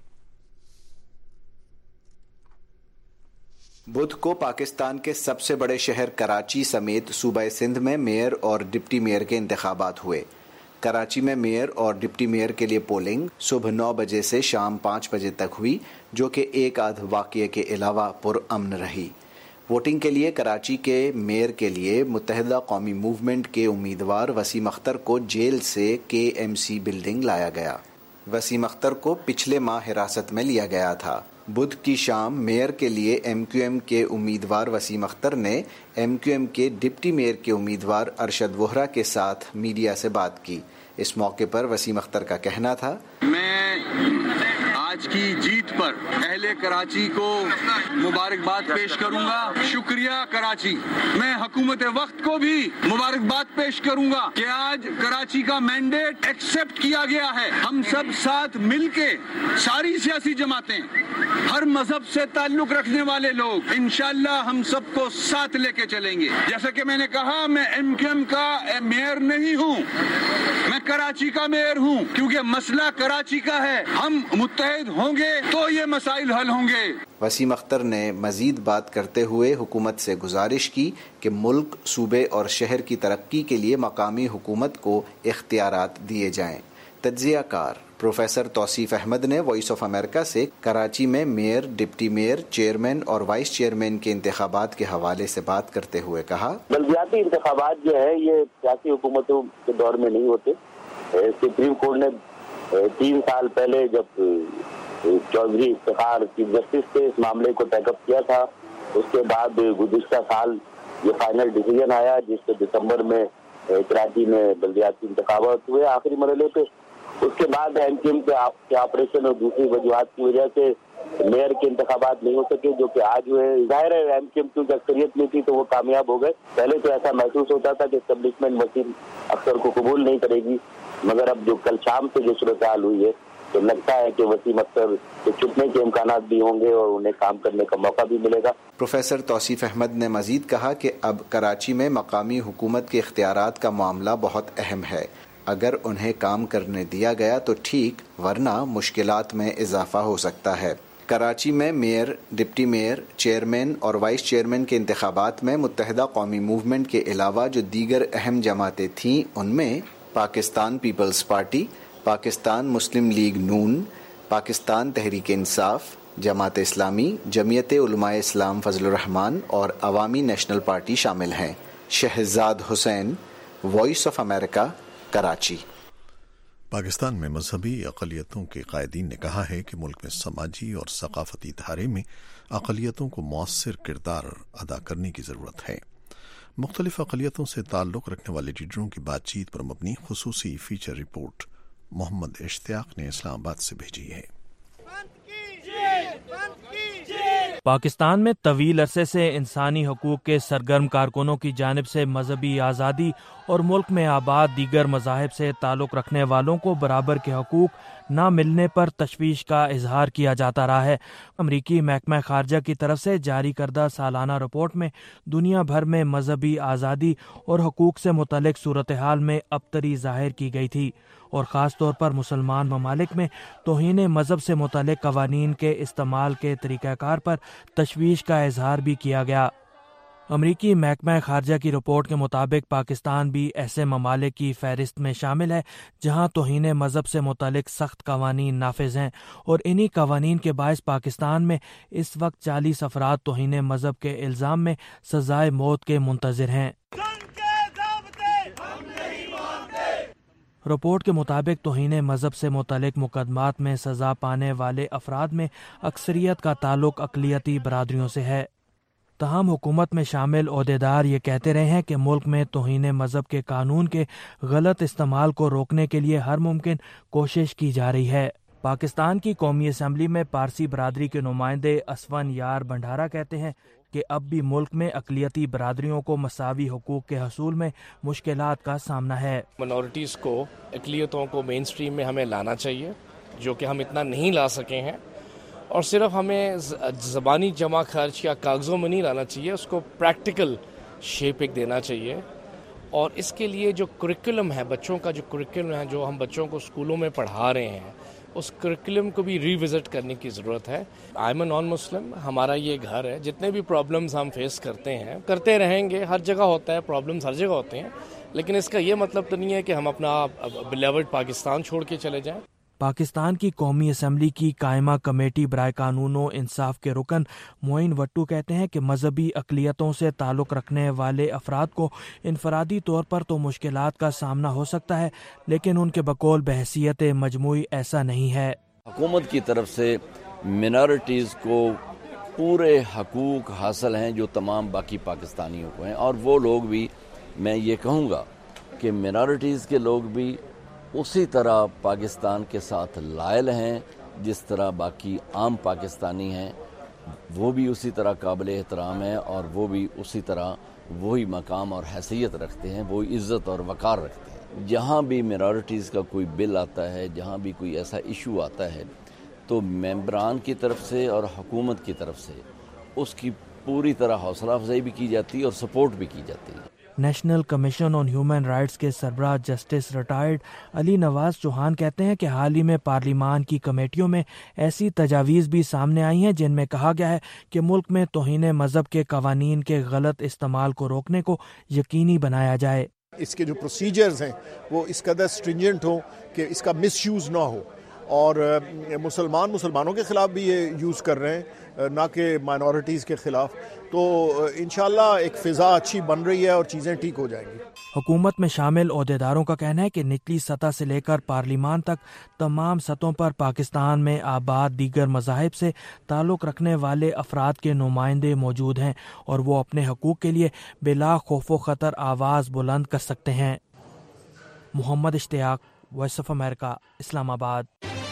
بدھ کو پاکستان کے سب سے بڑے شہر کراچی سمیت صوبہ سندھ میں میئر اور ڈپٹی میئر کے انتخابات ہوئے۔ کراچی میں میئر اور ڈپٹی میئر کے لیے پولنگ صبح نو بجے سے شام پانچ بجے تک ہوئی، جو کہ ایک آدھ واقعے کے علاوہ پرامن رہی۔ ووٹنگ کے لیے کراچی کے میئر کے لیے متحدہ قومی موومنٹ کے امیدوار وسیم اختر کو جیل سے کے ایم سی بلڈنگ لایا گیا۔ وسیم اختر کو پچھلے ماہ حراست میں لیا گیا تھا۔ بدھ کی شام میئر کے لیے ایم کیو ایم کے امیدوار وسیم اختر نے ایم کیو ایم کے ڈپٹی میئر کے امیدوار ارشد وہرا کے ساتھ میڈیا سے بات کی۔ اس موقع پر وسیم اختر کا کہنا تھا، میں آج کی جیت پر اہل کراچی کو مبارکباد پیش کروں گا۔ شکریہ کراچی۔ میں حکومت وقت کو بھی مبارکباد پیش کروں گا کہ آج کراچی کا مینڈیٹ ایکسپٹ کیا گیا ہے۔ ہم سب ساتھ مل کے، ساری سیاسی جماعتیں، ہر مذہب سے تعلق رکھنے والے لوگ، انشاءاللہ ہم سب کو ساتھ لے کے چلیں گے۔ جیسا کہ میں نے کہا، میں ایم کیو ایم کا میئر نہیں ہوں، میں کراچی کا میئر ہوں، کیونکہ مسئلہ کراچی کا ہے۔ ہم متحد ہوں گے تو یہ مسائل حل ہوں گے۔ وسیم اختر نے مزید بات کرتے ہوئے حکومت سے گزارش کی کہ ملک، صوبے اور شہر کی ترقی کے لیے مقامی حکومت کو اختیارات دیے جائیں۔ تجزیہ کار پروفیسر توصیف احمد نے وائس آف امریکہ سے کراچی میں میئر، ڈپٹی میئر، چیئرمین اور وائس چیئرمین کے انتخابات کے حوالے سے بات کرتے ہوئے کہا، بلدیاتی انتخابات جو ہے یہ سیاسی حکومتوں کے دور میں نہیں ہوتے۔ سپریم کورٹ نے تین سال پہلے جب چودھری افتخار چیف جسٹس تھے اس معاملے کو ٹیک اپ کیا تھا۔ اس کے بعد گزشتہ سال یہ فائنل ڈیسیژن آیا جس سے دسمبر میں کراچی میں بلدیاتی انتخابات ہوئے آخری مرحلے پہ۔ اس کے بعد ایم کیو ایم کے آپریشن اور دوسری وجوہات کی وجہ سے میئر کے انتخابات نہیں ہو سکے، جو کہ آج ہوئے۔ ظاہر ہے ایم کیو ایم کی اکثریت میں تھی تو وہ کامیاب ہو گئے۔ پہلے تو ایسا محسوس ہوتا تھا کہ اسٹیبلشمنٹ وسیم اختر کو قبول نہیں کرے گی، مگر اب جو کل شام سے جو صورتحال ہوئی ہے تو لگتا ہے کہ وسیم اختر کے چھٹنے کے امکانات بھی ہوں گے اور انہیں کام کرنے کا موقع بھی ملے گا۔ پروفیسر توصیف احمد نے مزید کہا کہ اب کراچی میں مقامی حکومت کے اختیارات کا معاملہ بہت اہم ہے۔ اگر انہیں کام کرنے دیا گیا تو ٹھیک، ورنہ مشکلات میں اضافہ ہو سکتا ہے۔ کراچی میں میئر، ڈپٹی میئر، چیئرمین اور وائس چیئرمین کے انتخابات میں متحدہ قومی موومنٹ کے علاوہ جو دیگر اہم جماعتیں تھیں ان میں پاکستان پیپلز پارٹی، پاکستان مسلم لیگ نون، پاکستان تحریک انصاف، جماعت اسلامی، جمعیت علماء اسلام فضل الرحمان اور عوامی نیشنل پارٹی شامل ہیں۔ Shahzad Hussain, voice of America, Karachi. Pakistan میں مذہبی اقلیتوں کے قائدین نے کہا ہے کہ ملک میں سماجی اور ثقافتی دھارے میں اقلیتوں کو مؤثر کردار ادا کرنے کی ضرورت ہے۔ مختلف اقلیتوں سے تعلق رکھنے والے لیڈروں کی بات چیت پر مبنی خصوصی فیچر رپورٹ محمد اشتیاق نے اسلام آباد سے بھیجی ہے۔ پاکستان میں طویل عرصے سے انسانی حقوق کے سرگرم کارکنوں کی جانب سے مذہبی آزادی اور ملک میں آباد دیگر مذاہب سے تعلق رکھنے والوں کو برابر کے حقوق نہ ملنے پر تشویش کا اظہار کیا جاتا رہا ہے۔ امریکی محکمہ خارجہ کی طرف سے جاری کردہ سالانہ رپورٹ میں دنیا بھر میں مذہبی آزادی اور حقوق سے متعلق صورتحال میں ابتری ظاہر کی گئی تھی، اور خاص طور پر مسلمان ممالک میں توہین مذہب سے متعلق قوانین کے استعمال کے طریقہ کار پر تشویش کا اظہار بھی کیا گیا۔ امریکی محکمہ خارجہ کی رپورٹ کے مطابق پاکستان بھی ایسے ممالک کی فہرست میں شامل ہے جہاں توہین مذہب سے متعلق سخت قوانین نافذ ہیں، اور انہی قوانین کے باعث پاکستان میں اس وقت چالیس افراد توہین مذہب کے الزام میں سزائے موت کے منتظر ہیں۔ رپورٹ کے مطابق توہین مذہب سے متعلق مقدمات میں سزا پانے والے افراد میں اکثریت کا تعلق اقلیتی برادریوں سے ہے۔ تاہم حکومت میں شامل عہدیدار یہ کہتے رہے ہیں کہ ملک میں توہین مذہب کے قانون کے غلط استعمال کو روکنے کے لیے ہر ممکن کوشش کی جا رہی ہے۔ پاکستان کی قومی اسمبلی میں پارسی برادری کے نمائندے اسفن یار بھنڈارا کہتے ہیں کہ اب بھی ملک میں اقلیتی برادریوں کو مساوی حقوق کے حصول میں مشکلات کا سامنا ہے. منورٹیز کو، اقلیتوں کو مین سٹریم میں ہمیں لانا چاہیے، جو کہ ہم اتنا نہیں لا سکے ہیں، اور صرف ہمیں زبانی جمع خرچ یا کاغذوں میں نہیں لانا چاہیے، اس کو پریکٹیکل شیپ ایک دینا چاہیے. اور اس کے لیے جو کریکولم ہے، بچوں کا جو کریکولم ہے، جو ہم بچوں کو اسکولوں میں پڑھا رہے ہیں، اس کریکولم کو بھی ری وزٹ کرنے کی ضرورت ہے. آئی ایم اے نان مسلم، ہمارا یہ گھر ہے، جتنے بھی پرابلمز ہم فیس کرتے ہیں کرتے رہیں گے، ہر جگہ ہوتا ہے، پرابلمز ہر جگہ ہوتے ہیں، لیکن اس کا یہ مطلب تو نہیں ہے کہ ہم اپنا بلیورڈ پاکستان چھوڑ کے چلے جائیں. پاکستان کی قومی اسمبلی کی قائمہ کمیٹی برائے قانون و انصاف کے رکن معین وٹو کہتے ہیں کہ مذہبی اقلیتوں سے تعلق رکھنے والے افراد کو انفرادی طور پر تو مشکلات کا سامنا ہو سکتا ہے، لیکن ان کے بقول بحیثیت مجموعی ایسا نہیں ہے. حکومت کی طرف سے منارٹیز کو پورے حقوق حاصل ہیں جو تمام باقی پاکستانیوں کو ہیں، اور وہ لوگ بھی، میں یہ کہوں گا کہ منارٹیز کے لوگ بھی اسی طرح پاکستان کے ساتھ لائل ہیں جس طرح باقی عام پاکستانی ہیں، وہ بھی اسی طرح قابل احترام ہیں، اور وہ بھی اسی طرح وہی مقام اور حیثیت رکھتے ہیں، وہی عزت اور وقار رکھتے ہیں. جہاں بھی منارٹیز کا کوئی بل آتا ہے، جہاں بھی کوئی ایسا ایشو آتا ہے، تو ممبران کی طرف سے اور حکومت کی طرف سے اس کی پوری طرح حوصلہ افزائی بھی کی جاتی ہے اور سپورٹ بھی کی جاتی ہے. National Commission on Human Rights کے سربراہ جسٹس ریٹائرڈ علی نواز چوہان کہتے ہیں کہ حال ہی میں پارلیمان کی کمیٹیوں میں ایسی تجاویز بھی سامنے آئی ہیں جن میں کہا گیا ہے کہ ملک میں توہین مذہب کے قوانین کے غلط استعمال کو روکنے کو یقینی بنایا جائے. اس کے جو پروسیجرز ہیں وہ اس قدر اسٹرنجنٹ ہوں کہ اس کا مس یوز نہ ہو، اور مسلمان مسلمانوں کے خلاف بھی یہ یوز کر رہے ہیں، نہ کہ مائنورٹیز کے خلاف. تو انشاءاللہ ایک فضا اچھی بن رہی ہے اور چیزیں ٹھیک ہو جائیں گی. حکومت میں شامل عہدیداروں کا کہنا ہے کہ نچلی سطح سے لے کر پارلیمان تک تمام سطحوں پر پاکستان میں آباد دیگر مذاہب سے تعلق رکھنے والے افراد کے نمائندے موجود ہیں، اور وہ اپنے حقوق کے لیے بلا خوف و خطر آواز بلند کر سکتے ہیں. محمد اشتیاق، وائس آف امریکہ، اسلام آباد.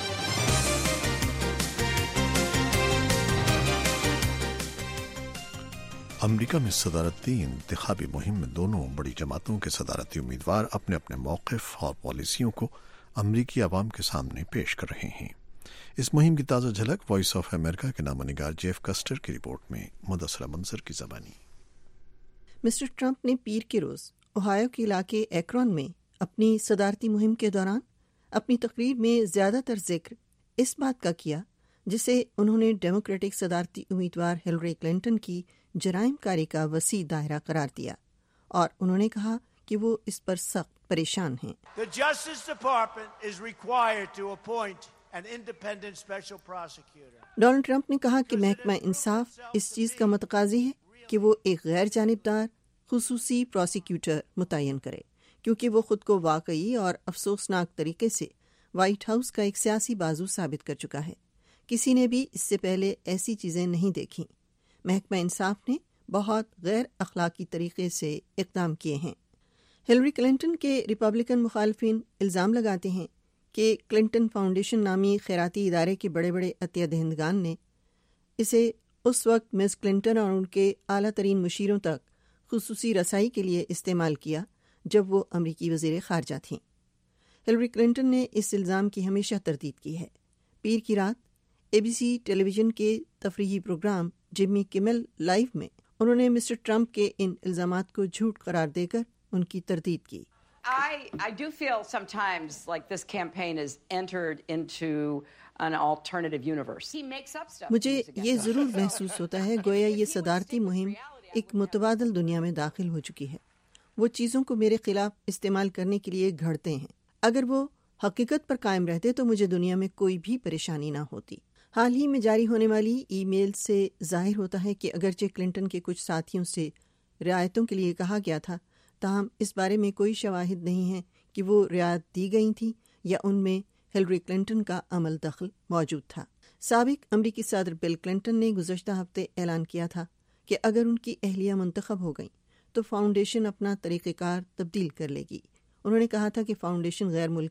امریکہ میں صدارتی انتخابی مہم میں دونوں بڑی جماعتوں کے صدارتی امیدوار اپنے اپنے موقف اور پالیسیوں کو امریکی عوام کے سامنے پیش کر رہے ہیں. اس مہم کی تازہ جھلک وائس آف امریکہ کے نامہ نگار جیف کسٹر کی رپورٹ میں مدثرہ منظر کی زبانی. مسٹر ٹرمپ نے پیر کے روز اوہایو کے علاقے ایکرون میں اپنی صدارتی مہم کے دوران اپنی تقریر میں زیادہ تر ذکر اس بات کا کیا جسے انہوں نے ڈیموکریٹک صدارتی امیدوار ہلری کلنٹن کی جرائم کاری کا وسیع دائرہ قرار دیا، اور انہوں نے کہا کہ وہ اس پر سخت پریشان ہیں. ڈونلڈ ٹرمپ نے کہا کہ محکمہ انصاف اس چیز کا متقاضی ہے کہ وہ ایک غیر جانبدار خصوصی پروسیکیوٹر متعین کرے، کیونکہ وہ خود کو واقعی اور افسوسناک طریقے سے وائٹ ہاؤس کا ایک سیاسی بازو ثابت کر چکا ہے. کسی نے بھی اس سے پہلے ایسی چیزیں نہیں دیکھیں. محکمہ انصاف نے بہت غیر اخلاقی طریقے سے اقدام کیے ہیں. ہلری کلنٹن کے ریپبلکن مخالفین الزام لگاتے ہیں کہ کلنٹن فاؤنڈیشن نامی خیراتی ادارے کے بڑے بڑے عطیہ دہندگان نے اسے اس وقت مس کلنٹن اور ان کے اعلیٰ ترین مشیروں تک خصوصی رسائی کے لیے استعمال کیا جب وہ امریکی وزیر خارجہ تھیں. ہلری کلنٹن نے اس الزام کی ہمیشہ تردید کی ہے. پیر کی رات اے بی سی ٹیلی ویژن کے تفریحی پروگرام جمی کیمل لائیو میں انہوں نے مسٹر ٹرمپ کے ان الزامات کو جھوٹ قرار دے کر ان کی تردید کی. I, I do feel sometimes like this campaign has entered into an alternative universe. He makes up stuff. مجھے یہ ضرور محسوس ہوتا ہے گویا یہ صدارتی مہم ایک متبادل دنیا میں داخل ہو چکی ہے. وہ چیزوں کو میرے خلاف استعمال کرنے کے لیے گھڑتے ہیں. اگر وہ حقیقت پر قائم رہتے تو مجھے دنیا میں کوئی بھی پریشانی نہ ہوتی. حال ہی میں جاری ہونے والی ای میل سے ظاہر ہوتا ہے کہ اگرچہ کلنٹن کے کچھ ساتھیوں سے رعایتوں کے لیے کہا گیا تھا، تاہم اس بارے میں کوئی شواہد نہیں ہے کہ وہ رعایت دی گئی تھیں یا ان میں ہلری کلنٹن کا عمل دخل موجود تھا. سابق امریکی صدر بل کلنٹن نے گزشتہ ہفتے اعلان کیا تھا کہ اگر ان کی اہلیہ منتخب ہو گئیں تو فاؤنڈیشن اپنا طریقہ کار تبدیل کر لے گی. انہوں نے کہا تھا کہ فاؤنڈیشن غیر ملکی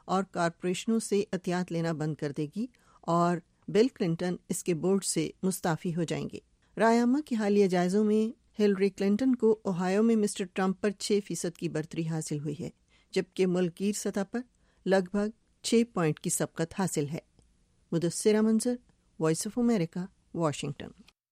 اور کارپوریشنوں سے عطیات لینا بند کر دے گی اور بل کلنٹن اس کے بورڈ سے مستعفی ہو جائیں گے۔ رائے عامہ کے حالیہ جائزوں میں ہلری کلنٹن کو اوہایو میں مسٹر ٹرمپ پر چھ فیصد کی برتری حاصل ہوئی ہے، جبکہ ملک گیر سطح پر لگ بھگ چھ پوائنٹ کی سبقت حاصل ہے۔ مدثرہ Manzar, voice of America, Washington.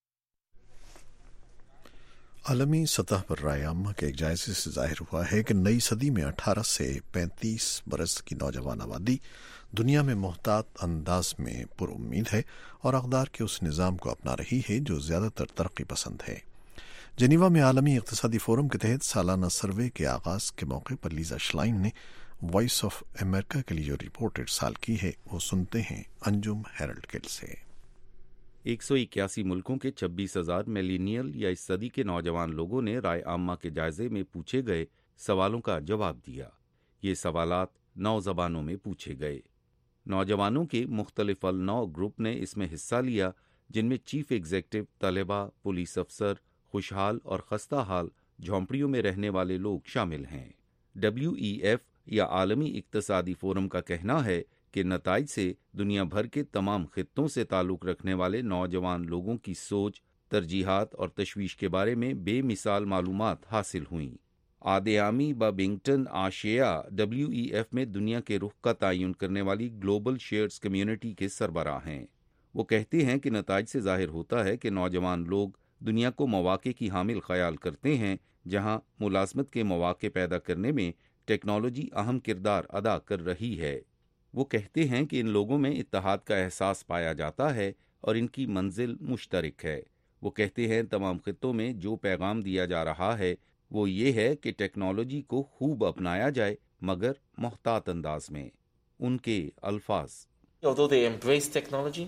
عالمی سطح پر رائے عامہ کے ایک جائزے سے ظاہر ہوا ہے کہ نئی صدی میں اٹھارہ سے پینتیس برس کی نوجوان آبادی دنیا میں محتاط انداز میں پر امید ہے اور اقدار کے اس نظام کو اپنا رہی ہے جو زیادہ تر ترقی پسند ہے۔ جنیوا میں عالمی اقتصادی فورم کے تحت سالانہ سروے کے آغاز کے موقع پر لیزا شلائن نے وائس آف امریکہ کے لیے جو رپورٹ ارسال کی ہے وہ سنتے ہیں انجم ہیرلڈ گل سے۔ ایک سو اکیاسی ملکوں کے چھبیس ہزار میلینیل یا اس صدی کے نوجوان لوگوں نے رائے عامہ کے جائزے میں پوچھے گئے سوالوں کا جواب دیا۔ یہ سوالات نو زبانوں میں پوچھے گئے۔ نوجوانوں کے مختلف النوع گروپ نے اس میں حصہ لیا، جن میں چیف ایگزیکٹو، طلباء، پولیس افسر، خوشحال اور خستہ حال جھونپڑیوں میں رہنے والے لوگ شامل ہیں۔ ڈبلیو ای ایف یا عالمی اقتصادی فورم کا کہنا ہے کہ نتائج سے دنیا بھر کے تمام خطوں سے تعلق رکھنے والے نوجوان لوگوں کی سوچ، ترجیحات اور تشویش کے بارے میں بے مثال معلومات حاصل ہوئیں۔ آدیامی بابنگٹن آشیا ڈبلیو ای ایف میں دنیا کے رخ کا تعین کرنے والی گلوبل شیئرز کمیونٹی کے سربراہ ہیں۔ وہ کہتے ہیں کہ نتائج سے ظاہر ہوتا ہے کہ نوجوان لوگ دنیا کو مواقع کی حامل خیال کرتے ہیں، جہاں ملازمت کے مواقع پیدا کرنے میں ٹیکنالوجی اہم کردار ادا کر رہی ہے۔ وہ کہتے ہیں کہ ان لوگوں میں اتحاد کا احساس پایا جاتا ہے اور ان کی منزل مشترک ہے۔ وہ کہتے ہیں تمام خطوں میں جو پیغام دیا جا رہا ہے وہ یہ ہے کہ ٹیکنالوجی کو خوب اپنایا جائے مگر محتاط انداز میں۔ ان کے الفاظ: Although they embrace technology,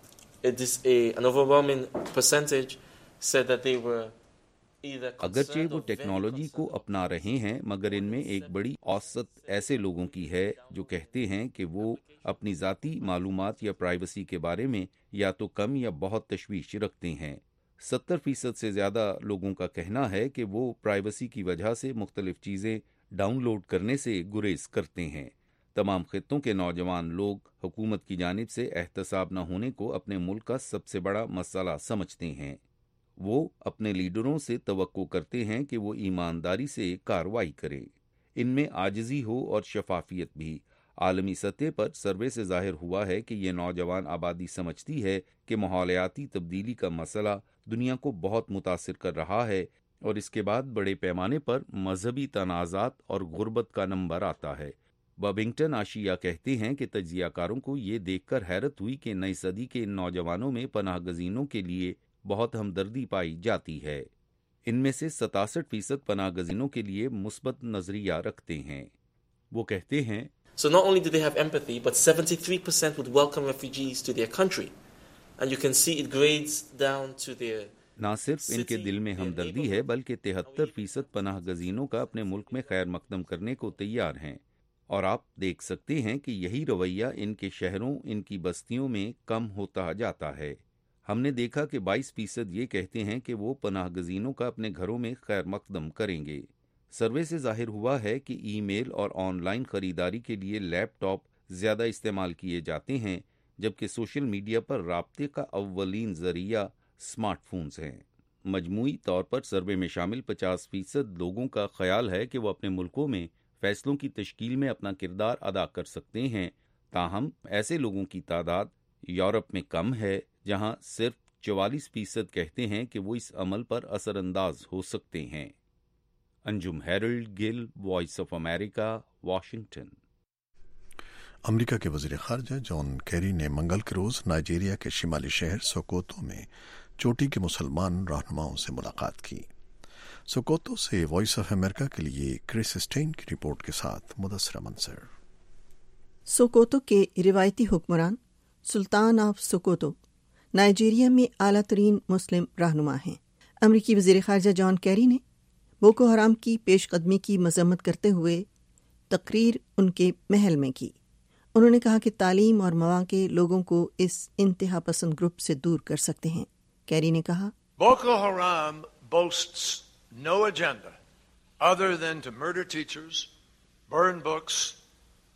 it is a, an overwhelming percentage said that they were either اگرچہ وہ ٹیکنالوجی کو اپنا رہے ہیں مگر ان میں ایک بڑی اوسط ایسے لوگوں کی ہے جو کہتے ہیں کہ وہ اپنی ذاتی معلومات یا پرائیویسی کے بارے میں یا تو کم یا بہت تشویش رکھتے ہیں۔ ستر فیصد سے زیادہ لوگوں کا کہنا ہے کہ وہ پرائیویسی کی وجہ سے مختلف چیزیں ڈاؤن لوڈ کرنے سے گریز کرتے ہیں۔ تمام خطوں کے نوجوان لوگ حکومت کی جانب سے احتساب نہ ہونے کو اپنے ملک کا سب سے بڑا مسئلہ سمجھتے ہیں۔ وہ اپنے لیڈروں سے توقع کرتے ہیں کہ وہ ایمانداری سے کارروائی کریں، ان میں عاجزی ہو اور شفافیت بھی۔ عالمی سطح پر سروے سے ظاہر ہوا ہے کہ یہ نوجوان آبادی سمجھتی ہے کہ ماحولیاتی تبدیلی کا مسئلہ دنیا کو بہت متاثر کر رہا ہے، اور اس کے بعد بڑے پیمانے پر مذہبی تنازعات اور غربت کا نمبر آتا ہے۔ بابنگٹن آشیا کہتے ہیں کہ تجزیہ کاروں کو یہ دیکھ کر حیرت ہوئی کہ نئی صدی کے ان نوجوانوں میں پناہ گزینوں کے لیے بہت ہمدردی پائی جاتی ہے۔ ان میں سے ستاسٹھ فیصد پناہ گزینوں کے لیے مثبت نظریہ رکھتے ہیں۔ وہ کہتے ہیں So not only do they have empathy, but seventy-three percent would welcome refugees to their country. And you can see it grades down to their نہ صرف ان کے دل میں ہمدردی ہے بلکہ تہتر فیصد پناہ گزینوں کا اپنے ملک میں خیر مقدم کرنے کو تیار ہیں، اور آپ دیکھ سکتے ہیں کہ یہی رویہ ان کے شہروں، ان کی بستیوں میں کم ہوتا جاتا ہے۔ ہم نے دیکھا کہ بائیس فیصد یہ کہتے ہیں کہ وہ پناہ گزینوں کا اپنے گھروں میں خیر مقدم کریں گے۔ سروے سے ظاہر ہوا ہے کہ ای میل اور آن لائن خریداری کے لیے لیپ ٹاپ زیادہ استعمال کیے جاتے ہیں، جبکہ سوشل میڈیا پر رابطے کا اولین ذریعہ اسمارٹ فونز ہیں۔ مجموعی طور پر سروے میں شامل پچاس فیصد لوگوں کا خیال ہے کہ وہ اپنے ملکوں میں فیصلوں کی تشکیل میں اپنا کردار ادا کر سکتے ہیں، تاہم ایسے لوگوں کی تعداد یورپ میں کم ہے، جہاں صرف چوالیس فیصد کہتے ہیں کہ وہ اس عمل پر اثر انداز ہو سکتے ہیں۔ Anjum Harold Gill, voice of America, Washington. امریکہ کے وزیر خارجہ جان کیری نے منگل کے روز نائجیریا کے شمالی شہر سوکوتو میں چوٹی کے مسلمان رہنماؤں سے ملاقات کی۔ سوکوتو سے وائس آف امریکہ کے لیے کرس اسٹین کی رپورٹ کے ساتھ مدثرہ منصر۔ سوکوتو کے روایتی حکمران سلطان آف سوکوتو نائجیریا میں اعلیٰ ترین مسلم رہنما ہیں۔ امریکی وزیر خارجہ جان کیری نے بوکو حرام کی پیش قدمی کی مذمت کرتے ہوئے تقریر ان کے محل میں کی۔ انہوں نے کہا کہ تعلیم اور مواقع لوگوں کو اس انتہا پسند گروپ سے دور کر سکتے ہیں۔ کیری نے کہا Boko Haram boasts no agenda other than to murder teachers, burn books,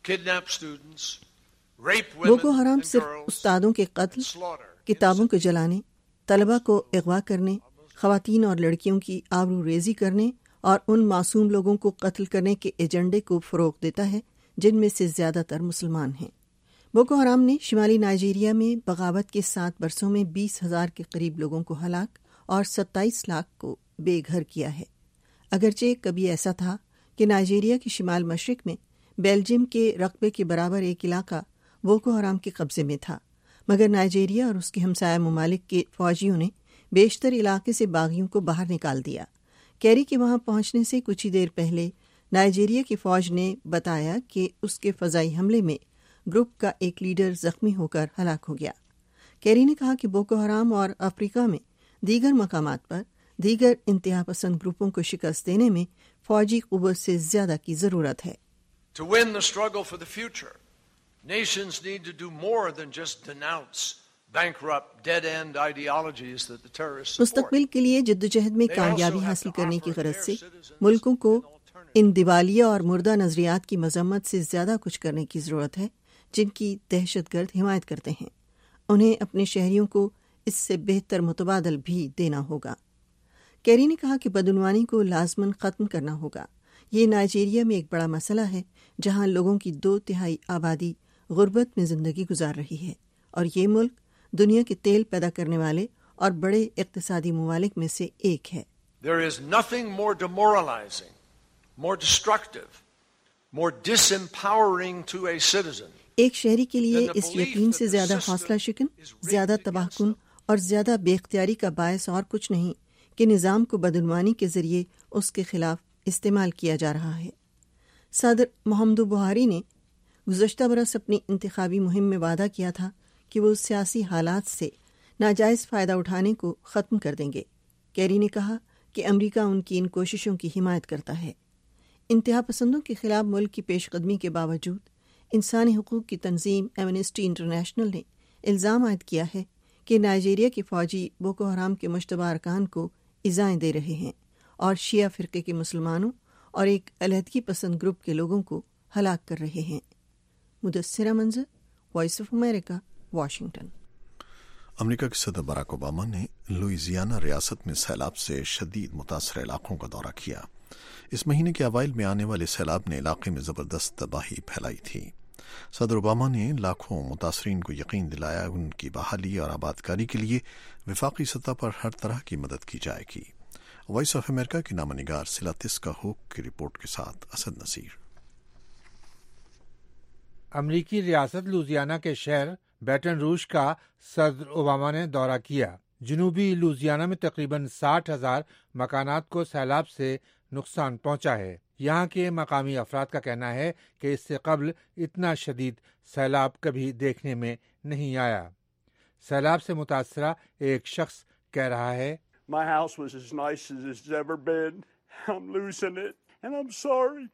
kidnap students, rape Boko women Haram and सिर्फ girls, उस्तादों के कत्ल, किताबों को जलाने, तलबा को अगवा करने, खवातीन और लड़कियों की आबरू रेजी करने और उन मासूम लोगों को कत्ल करने के एजेंडे को फ़रोग़ देता है जिनमें से ज़्यादातर मुसलमान हैं। बोको हराम ने शिमाली नाइजीरिया में बगावत के सात बरसों में बीस हजार के करीब लोगों को हलाक और सत्ताईस लाख को बेघर किया है। अगरचे कभी ऐसा था कि नाइजीरिया के शिमाल मशरिक में बेल्जियम के रकबे के बराबर एक इलाका बोको हराम के कब्जे में था, मगर नाइजीरिया और उसके हमसाया ममालिक के फौजियों ने बेशतर इलाके से बागियों को बाहर निकाल दिया। कैरी के वहां पहुंचने से कुछ ही देर पहले नाइजीरिया की फौज ने बताया कि उसके फ़ज़ाई हमले में ग्रुप का एक लीडर जख्मी होकर हलाक हो गया। कैरी ने कहा कि बोको हराम और अफ्रीका में दीगर मकामात पर दीगर इंतहा पसंद ग्रुपों को शिकस्त देने में फौजी कुव्वत से ज्यादा की जरूरत है। To win the struggle for the future, nations need to do more than just denounce bankrupt, dead-end ideologies that the terrorists support. मुस्तकबिल के लिए जद्दोजहद में कामयाबी हासिल करने की गरज से मुल्कों को इन दिवालिया और मुर्दा नजरियात की मजम्मत से ज्यादा कुछ करने की जरूरत है जिनकी दहशतगर्द हिमायत करते हैं। उन्हें अपने शहरियों को इससे बेहतर मुतबादल भी देना होगा। कैरी ने कहा कि बदउनवानी को लाजमन ख़त्म करना होगा। ये नाइजीरिया में एक बड़ा मसला है जहां लोगों की दो तिहाई आबादी गुर्बत में ज़िंदगी गुजार रही है और ये मुल्क दुनिया के तेल पैदा करने वाले और बड़े इक़्तिसादी ममालिक में से एक है। There is nothing more demoralizing, more destructive, more disempowering to a citizen. एक शहरी के लिए इस यकीन से ज्यादा हौसला शिकन, ज्यादा तबाहकुन और ज्यादा बेख्तियारी का बायस और कुछ नहीं कि निज़ाम को बदउनवानी के जरिए उसके खिलाफ इस्तेमाल किया जा रहा है। सदर मोहम्मद बुहारी ने गुज़श्ता बरस अपनी इंतखाबी मुहिम में वादा किया था कि वो सियासी हालात से नाजायज़ फ़ायदा उठाने को ख़त्म कर देंगे। कैरी ने कहा कि अमरीका उनकी इन कोशिशों की हिमायत करता है। इंतहा पसंदों के खिलाफ मुल्क की पेशकदमी के बावजूद इंसानी हुकूक की तंजीम एमनेस्टी इंटरनेशनल ने इल्ज़ाम आयद किया है कि नाइजीरिया के फ़ौजी बोको हराम के मुश्तबा अरकान को इज़ाएँ दे रहे हैं और शिया फ़िरक़े के मुसलमानों और एक अलहदगी पसंद ग्रुप के लोगों को हलाक कर रहे हैं। Mudassira Manzar, voice of America, Washington. अमेरिका के सदर बराक ओबामा ने लुइजियाना रियासत में सैलाब से शदीद मुतासर इलाकों का दौरा किया। इस महीने के अवाइल में आने वाले सैलाब ने इलाके में ज़बरदस्त तबाही फैलाई थी। सदर ओबामा ने लाखों मुतासरीन को यकीन दिलाया उनकी बहाली और आबादकारी के लिए विफाकी सतह पर हर तरह की मदद की जाएगी। वॉइस ऑफ अमेरिका की नामनिगार सिलातिस्का होक की रिपोर्ट के साथ असद नसीर। अमरीकी रियासत लुजियाना के शहर बैटन रूज का सदर ओबामा ने दौरा किया। जनूबी लुजियाना में तकरीबन साठ हजार मकानात को सैलाब से नुकसान पहुंचा है। यहाँ के मकामी अफराद का कहना है कि इससे कबल इतना शदीद सैलाब कभी देखने में नहीं आया। सैलाब से मुतासरा एक शख्स कह रहा है, My house was as nice as it's ever been. I'm losing it and I'm sorry.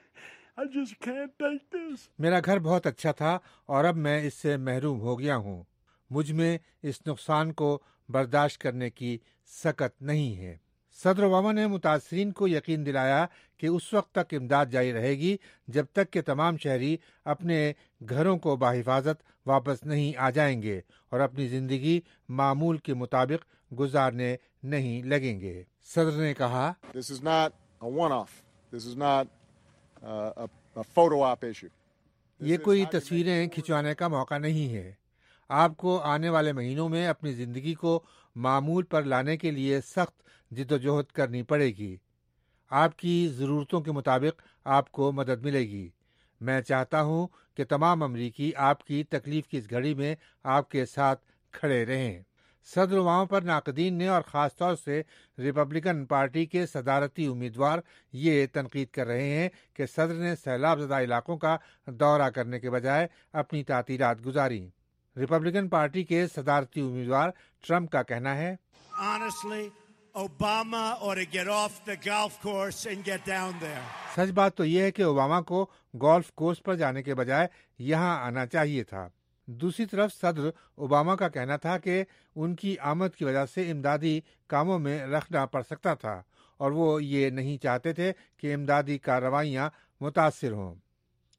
I just can't take this. मेरा घर बहुत अच्छा था और अब मैं इससे महरूम हो गया हूँ। मुझ में इस नुकसान को बर्दाश्त करने की सकत नहीं है। सदर ओबामा ने मुतासरीन को यकीन दिलाया कि उस वक्त तक इमदाद जारी रहेगी जब तक कि तमाम शहरी अपने घरों को बाहिफाजत वापस नहीं आ जाएंगे और अपनी जिंदगी मामूल के मुताबिक गुजारने नहीं लगेंगे। सदर ने कहा, This is not a one-off. This is not uh, a, a photo op issue. ये कोई तस्वीरें खिंचवाने का मौका नहीं है। आपको आने वाले महीनों में अपनी जिंदगी को मामूल पर लाने के लिए सख्त जिद्दोजहद करनी पड़ेगी। आपकी ज़रूरतों के मुताबिक आपको मदद मिलेगी। मैं चाहता हूं कि तमाम अमरीकी आपकी तकलीफ की इस घड़ी में आपके साथ खड़े रहें। सदर ओबामा पर नाकदीन ने और ख़ास तौर से रिपब्लिकन पार्टी के सदारती उम्मीदवार ये तनकीद कर रहे हैं कि सदर ने सैलाब ज़दा इलाकों का दौरा करने के बजाय अपनी तातीरात गुजारी। रिपब्लिकन पार्टी के सदारती उम्मीदवार ट्रंप का कहना है, Honestly, Obama ought to get off the golf course and get down there. सच बात तो यह है कि ओबामा को गोल्फ कोर्स पर जाने के बजाय यहाँ आना चाहिए था। दूसरी तरफ सदर ओबामा का कहना था कि उनकी आमद की वजह से इमदादी कामों में रखना पड़ सकता था और वो ये नहीं चाहते थे कि इमदादी कार्रवाइयाँ मुतासिर हों।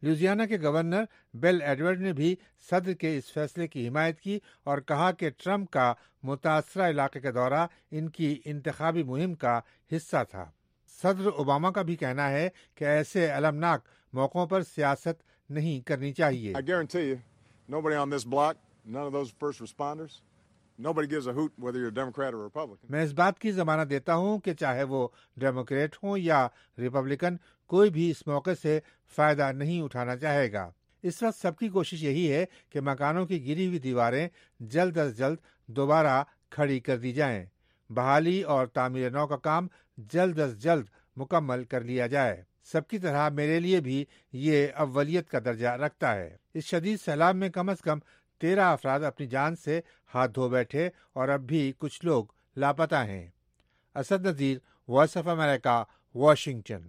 لوزیانا کے گورنر بل ایڈورڈ نے بھی صدر کے اس فیصلے کی حمایت کی اور کہا کہ ٹرمپ کا متاثرہ علاقے کا دورہ ان کی انتخابی مہم کا حصہ تھا۔ صدر اوباما کا بھی کہنا ہے کہ ایسے المناک موقعوں پر سیاست نہیں کرنی چاہیے۔ I guarantee you, nobody on this block, none of those first responders, nobody gives a hoot whether you're a Democrat or Republican. میں اس بات کی ضمانت دیتا ہوں کہ چاہے وہ ڈیموکریٹ ہوں یا ریپبلکن، کوئی بھی اس موقع سے فائدہ نہیں اٹھانا چاہے گا۔ اس وقت سب کی کوشش یہی ہے کہ مکانوں کی گری ہوئی دیواریں جلد از جلد دوبارہ کھڑی کر دی جائیں، بحالی اور تعمیر نو کا کام جلد از جلد مکمل کر لیا جائے۔ سب کی طرح میرے لیے بھی یہ اولیت کا درجہ رکھتا ہے۔ اس شدید سیلاب میں کم از کم تیرہ افراد اپنی جان سے ہاتھ دھو بیٹھے اور اب بھی کچھ لوگ لاپتہ ہیں۔ Asad Nazir, voice of America, Washington.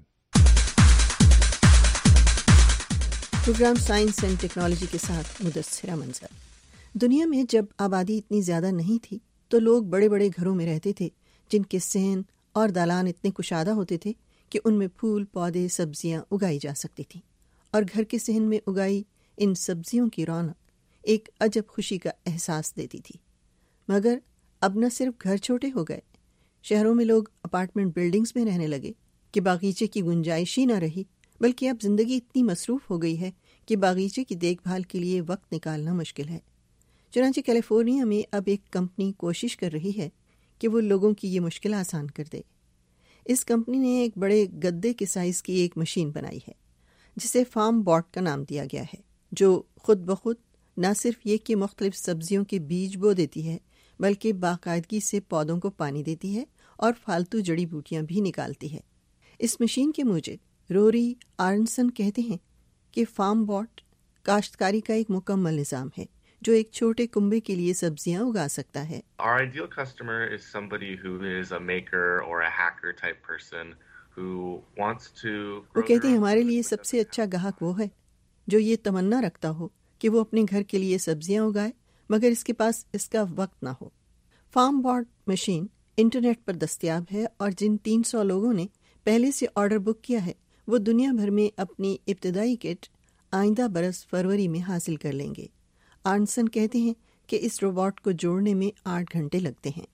Programme science and technology کے ساتھ مدثرہ منظر۔ دنیا میں جب آبادی اتنی زیادہ نہیں تھی تو لوگ بڑے بڑے گھروں میں رہتے تھے جن کے صحن اور دالان اتنے کشادہ ہوتے تھے کہ ان میں پھول، پودے، سبزیاں اگائی جا سکتی تھیں، اور گھر کے صحن میں اگائی ان سبزیوں کی رونق ایک عجب خوشی کا احساس دیتی تھی۔ مگر اب نہ صرف گھر چھوٹے ہو گئے، شہروں میں لوگ اپارٹمنٹ بلڈنگز میں رہنے لگے کہ باغیچے کی گنجائش ہی نہ رہی، بلکہ اب زندگی اتنی مصروف ہو گئی ہے کہ باغیچے کی دیکھ بھال کے لیے وقت نکالنا مشکل ہے۔ چنانچہ کیلیفورنیا میں اب ایک کمپنی کوشش کر رہی ہے کہ وہ لوگوں کی یہ مشکل آسان کر دے۔ اس کمپنی نے ایک بڑے گدے کے سائز کی ایک مشین بنائی ہے جسے فارم بوٹ کا نام دیا گیا ہے، جو خود بخود نہ صرف یہ کہ مختلف سبزیوں کے بیج بو دیتی ہے بلکہ باقاعدگی سے پودوں کو پانی دیتی ہے اور فالتو جڑی بوٹیاں بھی نکالتی ہے۔ اس مشین کے موجد روری آرنسن کہتے ہیں کہ فارم بوٹ کاشتکاری کا ایک مکمل نظام ہے جو ایک چھوٹے کنبے کے لیے سبزیاں اگا سکتا ہے۔ Our ideal customer is somebody who is a maker or a hacker type person who wants to وہ کہتے ہیں ہمارے لیے سب سے اچھا گاہک وہ ہے جو یہ تمنا رکھتا ہو کہ وہ اپنے گھر کے لیے سبزیاں اگائے مگر اس کے پاس اس کا وقت نہ ہو۔ فارم بوٹ مشین انٹرنیٹ پر دستیاب ہے اور جن تین سو لوگوں نے پہلے سے آرڈر بک کیا ہے وہ دنیا بھر میں اپنی ابتدائی کٹ آئندہ برس فروری میں حاصل کر لیں گے۔ آرنسن کہتے ہیں کہ اس روبوٹ کو جوڑنے میں آٹھ گھنٹے لگتے ہیں۔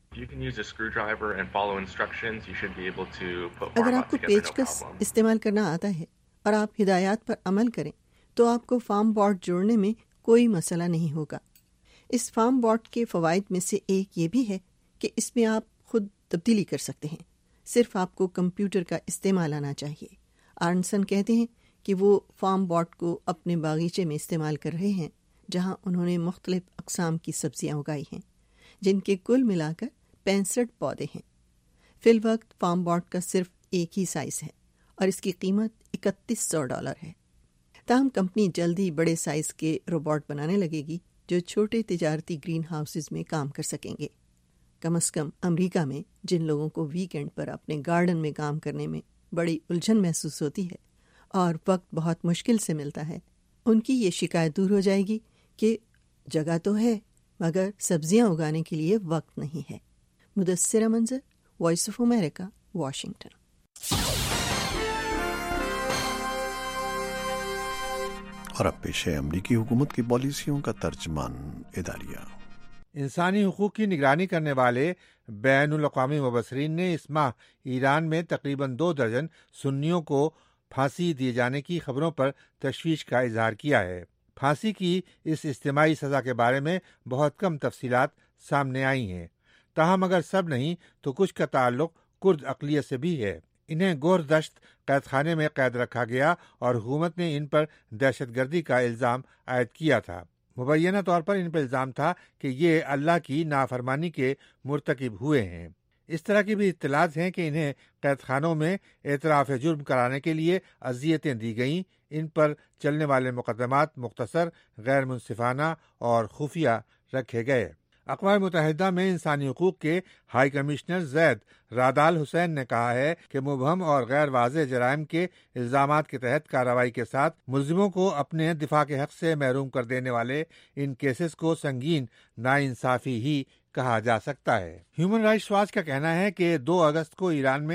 اگر آپ کو پیچکس استعمال کرنا آتا ہے اور آپ ہدایات پر عمل کریں تو آپ کو فارم بوٹ جوڑنے میں کوئی مسئلہ نہیں ہوگا۔ اس فارم بوٹ کے فوائد میں سے ایک یہ بھی ہے کہ اس میں آپ خود تبدیلی کر سکتے ہیں، صرف آپ کو کمپیوٹر کا استعمال آنا چاہیے۔ آرنسن کہتے ہیں کہ وہ فارم بوٹ کو اپنے باغیچے میں استعمال کر رہے ہیں جہاں انہوں نے مختلف اقسام کی سبزیاں اگائی ہیں جن کے کل ملا کر پینسٹھ پودے ہیں۔ فی الوقت فارم بوٹ کا صرف ایک ہی سائز ہے اور اس کی قیمت اکتیس سو ڈالر ہے۔ تاہم کمپنی جلدی بڑے سائز کے روبوٹ بنانے لگے گی جو چھوٹے تجارتی گرین ہاؤسز میں کام کر سکیں گے۔ کم از کم امریکہ میں جن لوگوں کو ویکینڈ پر اپنے گارڈن میں کام کرنے میں بڑی الجھن محسوس ہوتی ہے اور وقت بہت مشکل سے ملتا ہے، ان کی یہ شکایت دور ہو جائے گی کہ جگہ تو ہے مگر سبزیاں اگانے کے لیے وقت نہیں ہے۔ مدثرہ Manzar, voice of America, Washington. اور اب پیش ہے امریکی حکومت کی پالیسیوں کا ترجمان اداریہ۔ انسانی حقوق کی نگرانی کرنے والے بین الاقوامی مبصرین نے اس ماہ ایران میں تقریباً دو درجن سنیوں کو پھانسی دیے جانے کی خبروں پر تشویش کا اظہار کیا ہے۔ پھانسی کی اس اجتماعی سزا کے بارے میں بہت کم تفصیلات سامنے آئی ہیں، تاہم اگر سب نہیں تو کچھ کا تعلق کرد اقلیت سے بھی ہے۔ انہیں گور دشت قید خانے میں قید رکھا گیا اور حکومت نے ان پر دہشت گردی کا الزام عائد کیا تھا۔ مبینہ طور پر ان پر الزام تھا کہ یہ اللہ کی نافرمانی کے مرتکب ہوئے ہیں۔ اس طرح کی بھی اطلاعات ہیں کہ انہیں قید خانوں میں اعتراف جرم کرانے کے لیے اذیتیں دی گئیں۔ ان پر چلنے والے مقدمات مختصر، غیر منصفانہ اور خفیہ رکھے گئے۔ اقوام متحدہ میں انسانی حقوق کے ہائی کمشنر زید راد آل حسین نے کہا ہے کہ مبہم اور غیر واضح جرائم کے الزامات کے تحت کارروائی کے ساتھ ملزموں کو اپنے دفاع کے حق سے محروم کر دینے والے ان کیسز کو سنگین ناانصافی ہی کہا جا سکتا ہے۔ ہیومن رائٹس واچ کا کہنا ہے کہ دو اگست کو ایران میں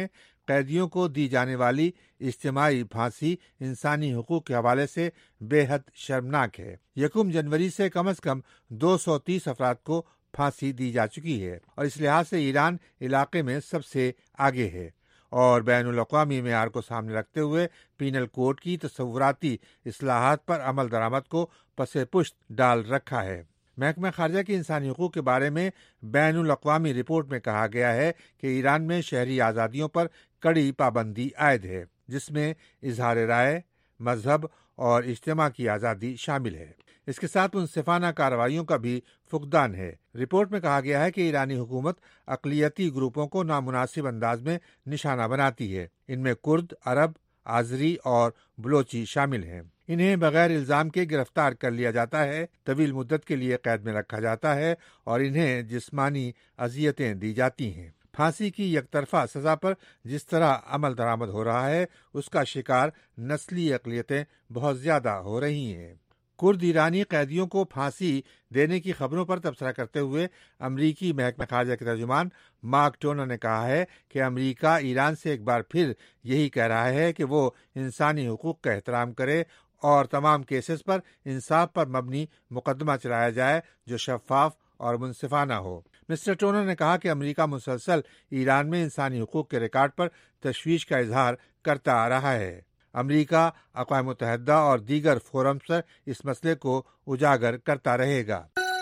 قیدیوں کو دی جانے والی اجتماعی پھانسی انسانی حقوق کے حوالے سے بے حد شرمناک ہے۔ یکم جنوری سے کم از کم دو سو تیس افراد کو پھانسی دی جا چکی ہے اور اس لحاظ سے ایران علاقے میں سب سے آگے ہے اور بین الاقوامی معیار کو سامنے رکھتے ہوئے پینل کوڈ کی تصوراتی اصلاحات پر عمل درآمد کو پس پشت ڈال رکھا ہے۔ محکمہ خارجہ کی انسانی حقوق کے بارے میں بین الاقوامی رپورٹ میں کہا گیا ہے کہ ایران میں شہری آزادیوں پر کڑی پابندی عائد ہے، جس میں اظہار رائے، مذہب اور اجتماع کی آزادی شامل ہے۔ اس کے ساتھ منصفانہ کارروائیوں کا بھی فقدان ہے۔ رپورٹ میں کہا گیا ہے کہ ایرانی حکومت اقلیتی گروپوں کو نامناسب انداز میں نشانہ بناتی ہے۔ ان میں کرد، عرب، آذری اور بلوچی شامل ہیں۔ انہیں بغیر الزام کے گرفتار کر لیا جاتا ہے، طویل مدت کے لیے قید میں رکھا جاتا ہے اور انہیں جسمانی اذیتیں دی جاتی ہیں۔ پھانسی کی یک طرفہ سزا پر جس طرح عمل درآمد ہو رہا ہے، اس کا شکار نسلی اقلیتیں بہت زیادہ ہو رہی ہیں۔ کرد ایرانی قیدیوں کو پھانسی دینے کی خبروں پر تبصرہ کرتے ہوئے امریکی محکمہ خارجہ کے ترجمان مارک ٹونر نے کہا ہے کہ امریکہ ایران سے ایک بار پھر یہی کہہ رہا ہے کہ وہ انسانی حقوق کا احترام کرے اور تمام کیسز پر انصاف پر مبنی مقدمہ چلایا جائے جو شفاف اور منصفانہ ہو۔ مسٹر ٹونر نے کہا کہ امریکہ مسلسل ایران میں انسانی حقوق کے ریکارڈ پر تشویش کا اظہار کرتا آ رہا ہے۔ امریکہ اقوام متحدہ اور دیگر فورمز پر اس مسئلے کو اجاگر کرتا رہے گا۔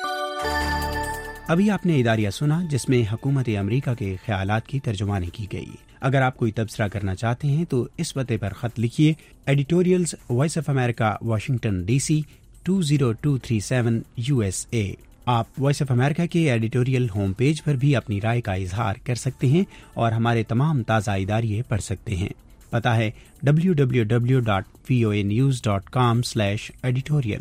ابھی آپ نے اداریہ سنا جس میں حکومت امریکہ کے خیالات کی ترجمانی کی گئی۔ اگر آپ کوئی تبصرہ کرنا چاہتے ہیں تو اس پتے پر خط لکھیے، editorials voice of America Washington D C two zero two three seven U S A. آپ وائس آف امریکہ کے ایڈیٹوریل ہوم پیج پر بھی اپنی رائے کا اظہار کر سکتے ہیں اور ہمارے تمام تازہ اداریے پڑھ سکتے ہیں۔ پتہ ہے W W W dot V O A news dot com slash editorial.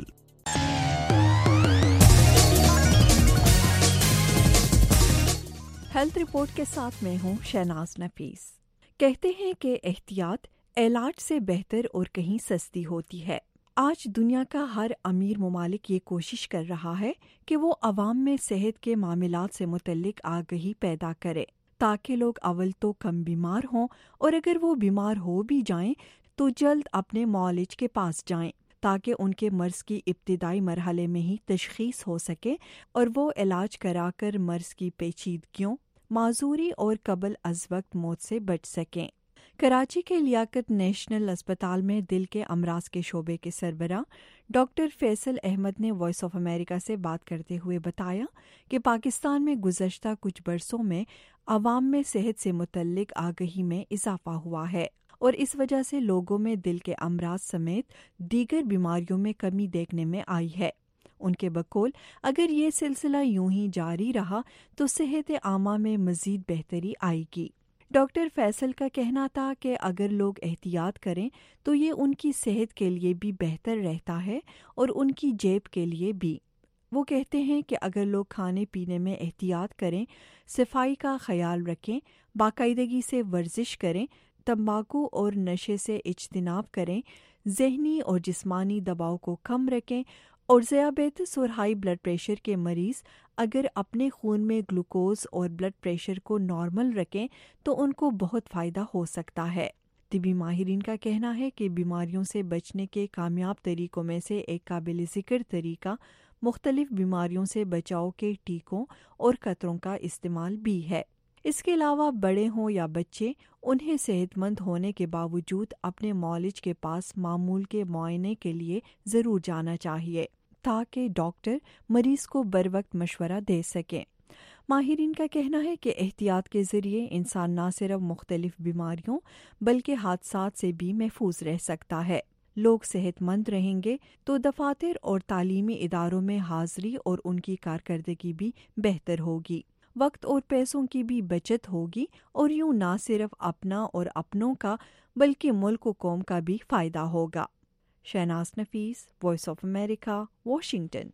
Health report کے ساتھ میں ہوں شہناز نفیس۔ کہتے ہیں کہ احتیاط علاج سے بہتر اور کہیں سستی ہوتی ہے۔ آج دنیا کا ہر امیر ممالک یہ کوشش کر رہا ہے کہ وہ عوام میں صحت کے معاملات سے متعلق آگہی پیدا کرے تاکہ لوگ اول تو کم بیمار ہوں اور اگر وہ بیمار ہو بھی جائیں تو جلد اپنے معالج کے پاس جائیں تاکہ ان کے مرض کی ابتدائی مرحلے میں ہی تشخیص ہو سکے اور وہ علاج کرا کر مرض کی پیچیدگیوں، معذوری اور قبل از وقت موت سے بچ سکیں۔ کراچی کے لیاقت نیشنل اسپتال میں دل کے امراض کے شعبے کے سربراہ ڈاکٹر فیصل احمد نے وائس آف امریکہ سے بات کرتے ہوئے بتایا کہ پاکستان میں گزشتہ کچھ برسوں میں عوام میں صحت سے متعلق آگہی میں اضافہ ہوا ہے اور اس وجہ سے لوگوں میں دل کے امراض سمیت دیگر بیماریوں میں کمی دیکھنے میں آئی ہے۔ ان کے بقول اگر یہ سلسلہ یوں ہی جاری رہا تو صحت عامہ میں مزید بہتری آئے گی۔ ڈاکٹر فیصل کا کہنا تھا کہ اگر لوگ احتیاط کریں تو یہ ان کی صحت کے لیے بھی بہتر رہتا ہے اور ان کی جیب کے لیے بھی۔ وہ کہتے ہیں کہ اگر لوگ کھانے پینے میں احتیاط کریں، صفائی کا خیال رکھیں، باقاعدگی سے ورزش کریں، تمباکو اور نشے سے اجتناب کریں، ذہنی اور جسمانی دباؤ کو کم رکھیں اور ذیابیطس اور ہائی بلڈ پریشر کے مریض اگر اپنے خون میں گلوکوز اور بلڈ پریشر کو نارمل رکھیں تو ان کو بہت فائدہ ہو سکتا ہے۔ طبی ماہرین کا کہنا ہے کہ بیماریوں سے بچنے کے کامیاب طریقوں میں سے ایک قابل ذکر طریقہ مختلف بیماریوں سے بچاؤ کے ٹیکوں اور قطروں کا استعمال بھی ہے۔ اس کے علاوہ بڑے ہوں یا بچے، انہیں صحت مند ہونے کے باوجود اپنے معالج کے پاس معمول کے معائنے کے لیے ضرور جانا چاہیے تاکہ ڈاکٹر مریض کو بروقت مشورہ دے سکیں۔ ماہرین کا کہنا ہے کہ احتیاط کے ذریعے انسان نہ صرف مختلف بیماریوں بلکہ حادثات سے بھی محفوظ رہ سکتا ہے۔ لوگ صحت مند رہیں گے تو دفاتر اور تعلیمی اداروں میں حاضری اور ان کی کارکردگی بھی بہتر ہوگی، وقت اور پیسوں کی بھی بچت ہوگی اور یوں نہ صرف اپنا اور اپنوں کا بلکہ ملک و قوم کا بھی فائدہ ہوگا۔ Shahnaz Nafees, voice of America, Washington.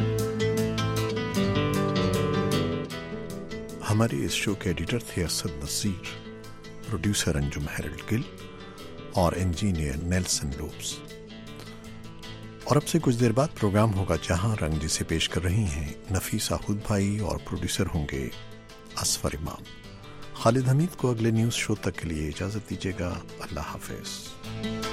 ہمارے اس شو کے ایڈیٹر تھے اسد نصیر، پروڈیوسر انجم ہیرلڈ گل اور انجینئر نیلسن لوپس۔ اور اب سے کچھ دیر بعد پروگرام ہوگا جہاں رنگ، جسے پیش کر رہی ہیں نفیسہ خود بھائی اور پروڈیوسر ہوں گے اسفر امام۔ خالد حمید کو اگلے نیوز شو تک کے لیے اجازت دیجیے گا. اللہ حافظ.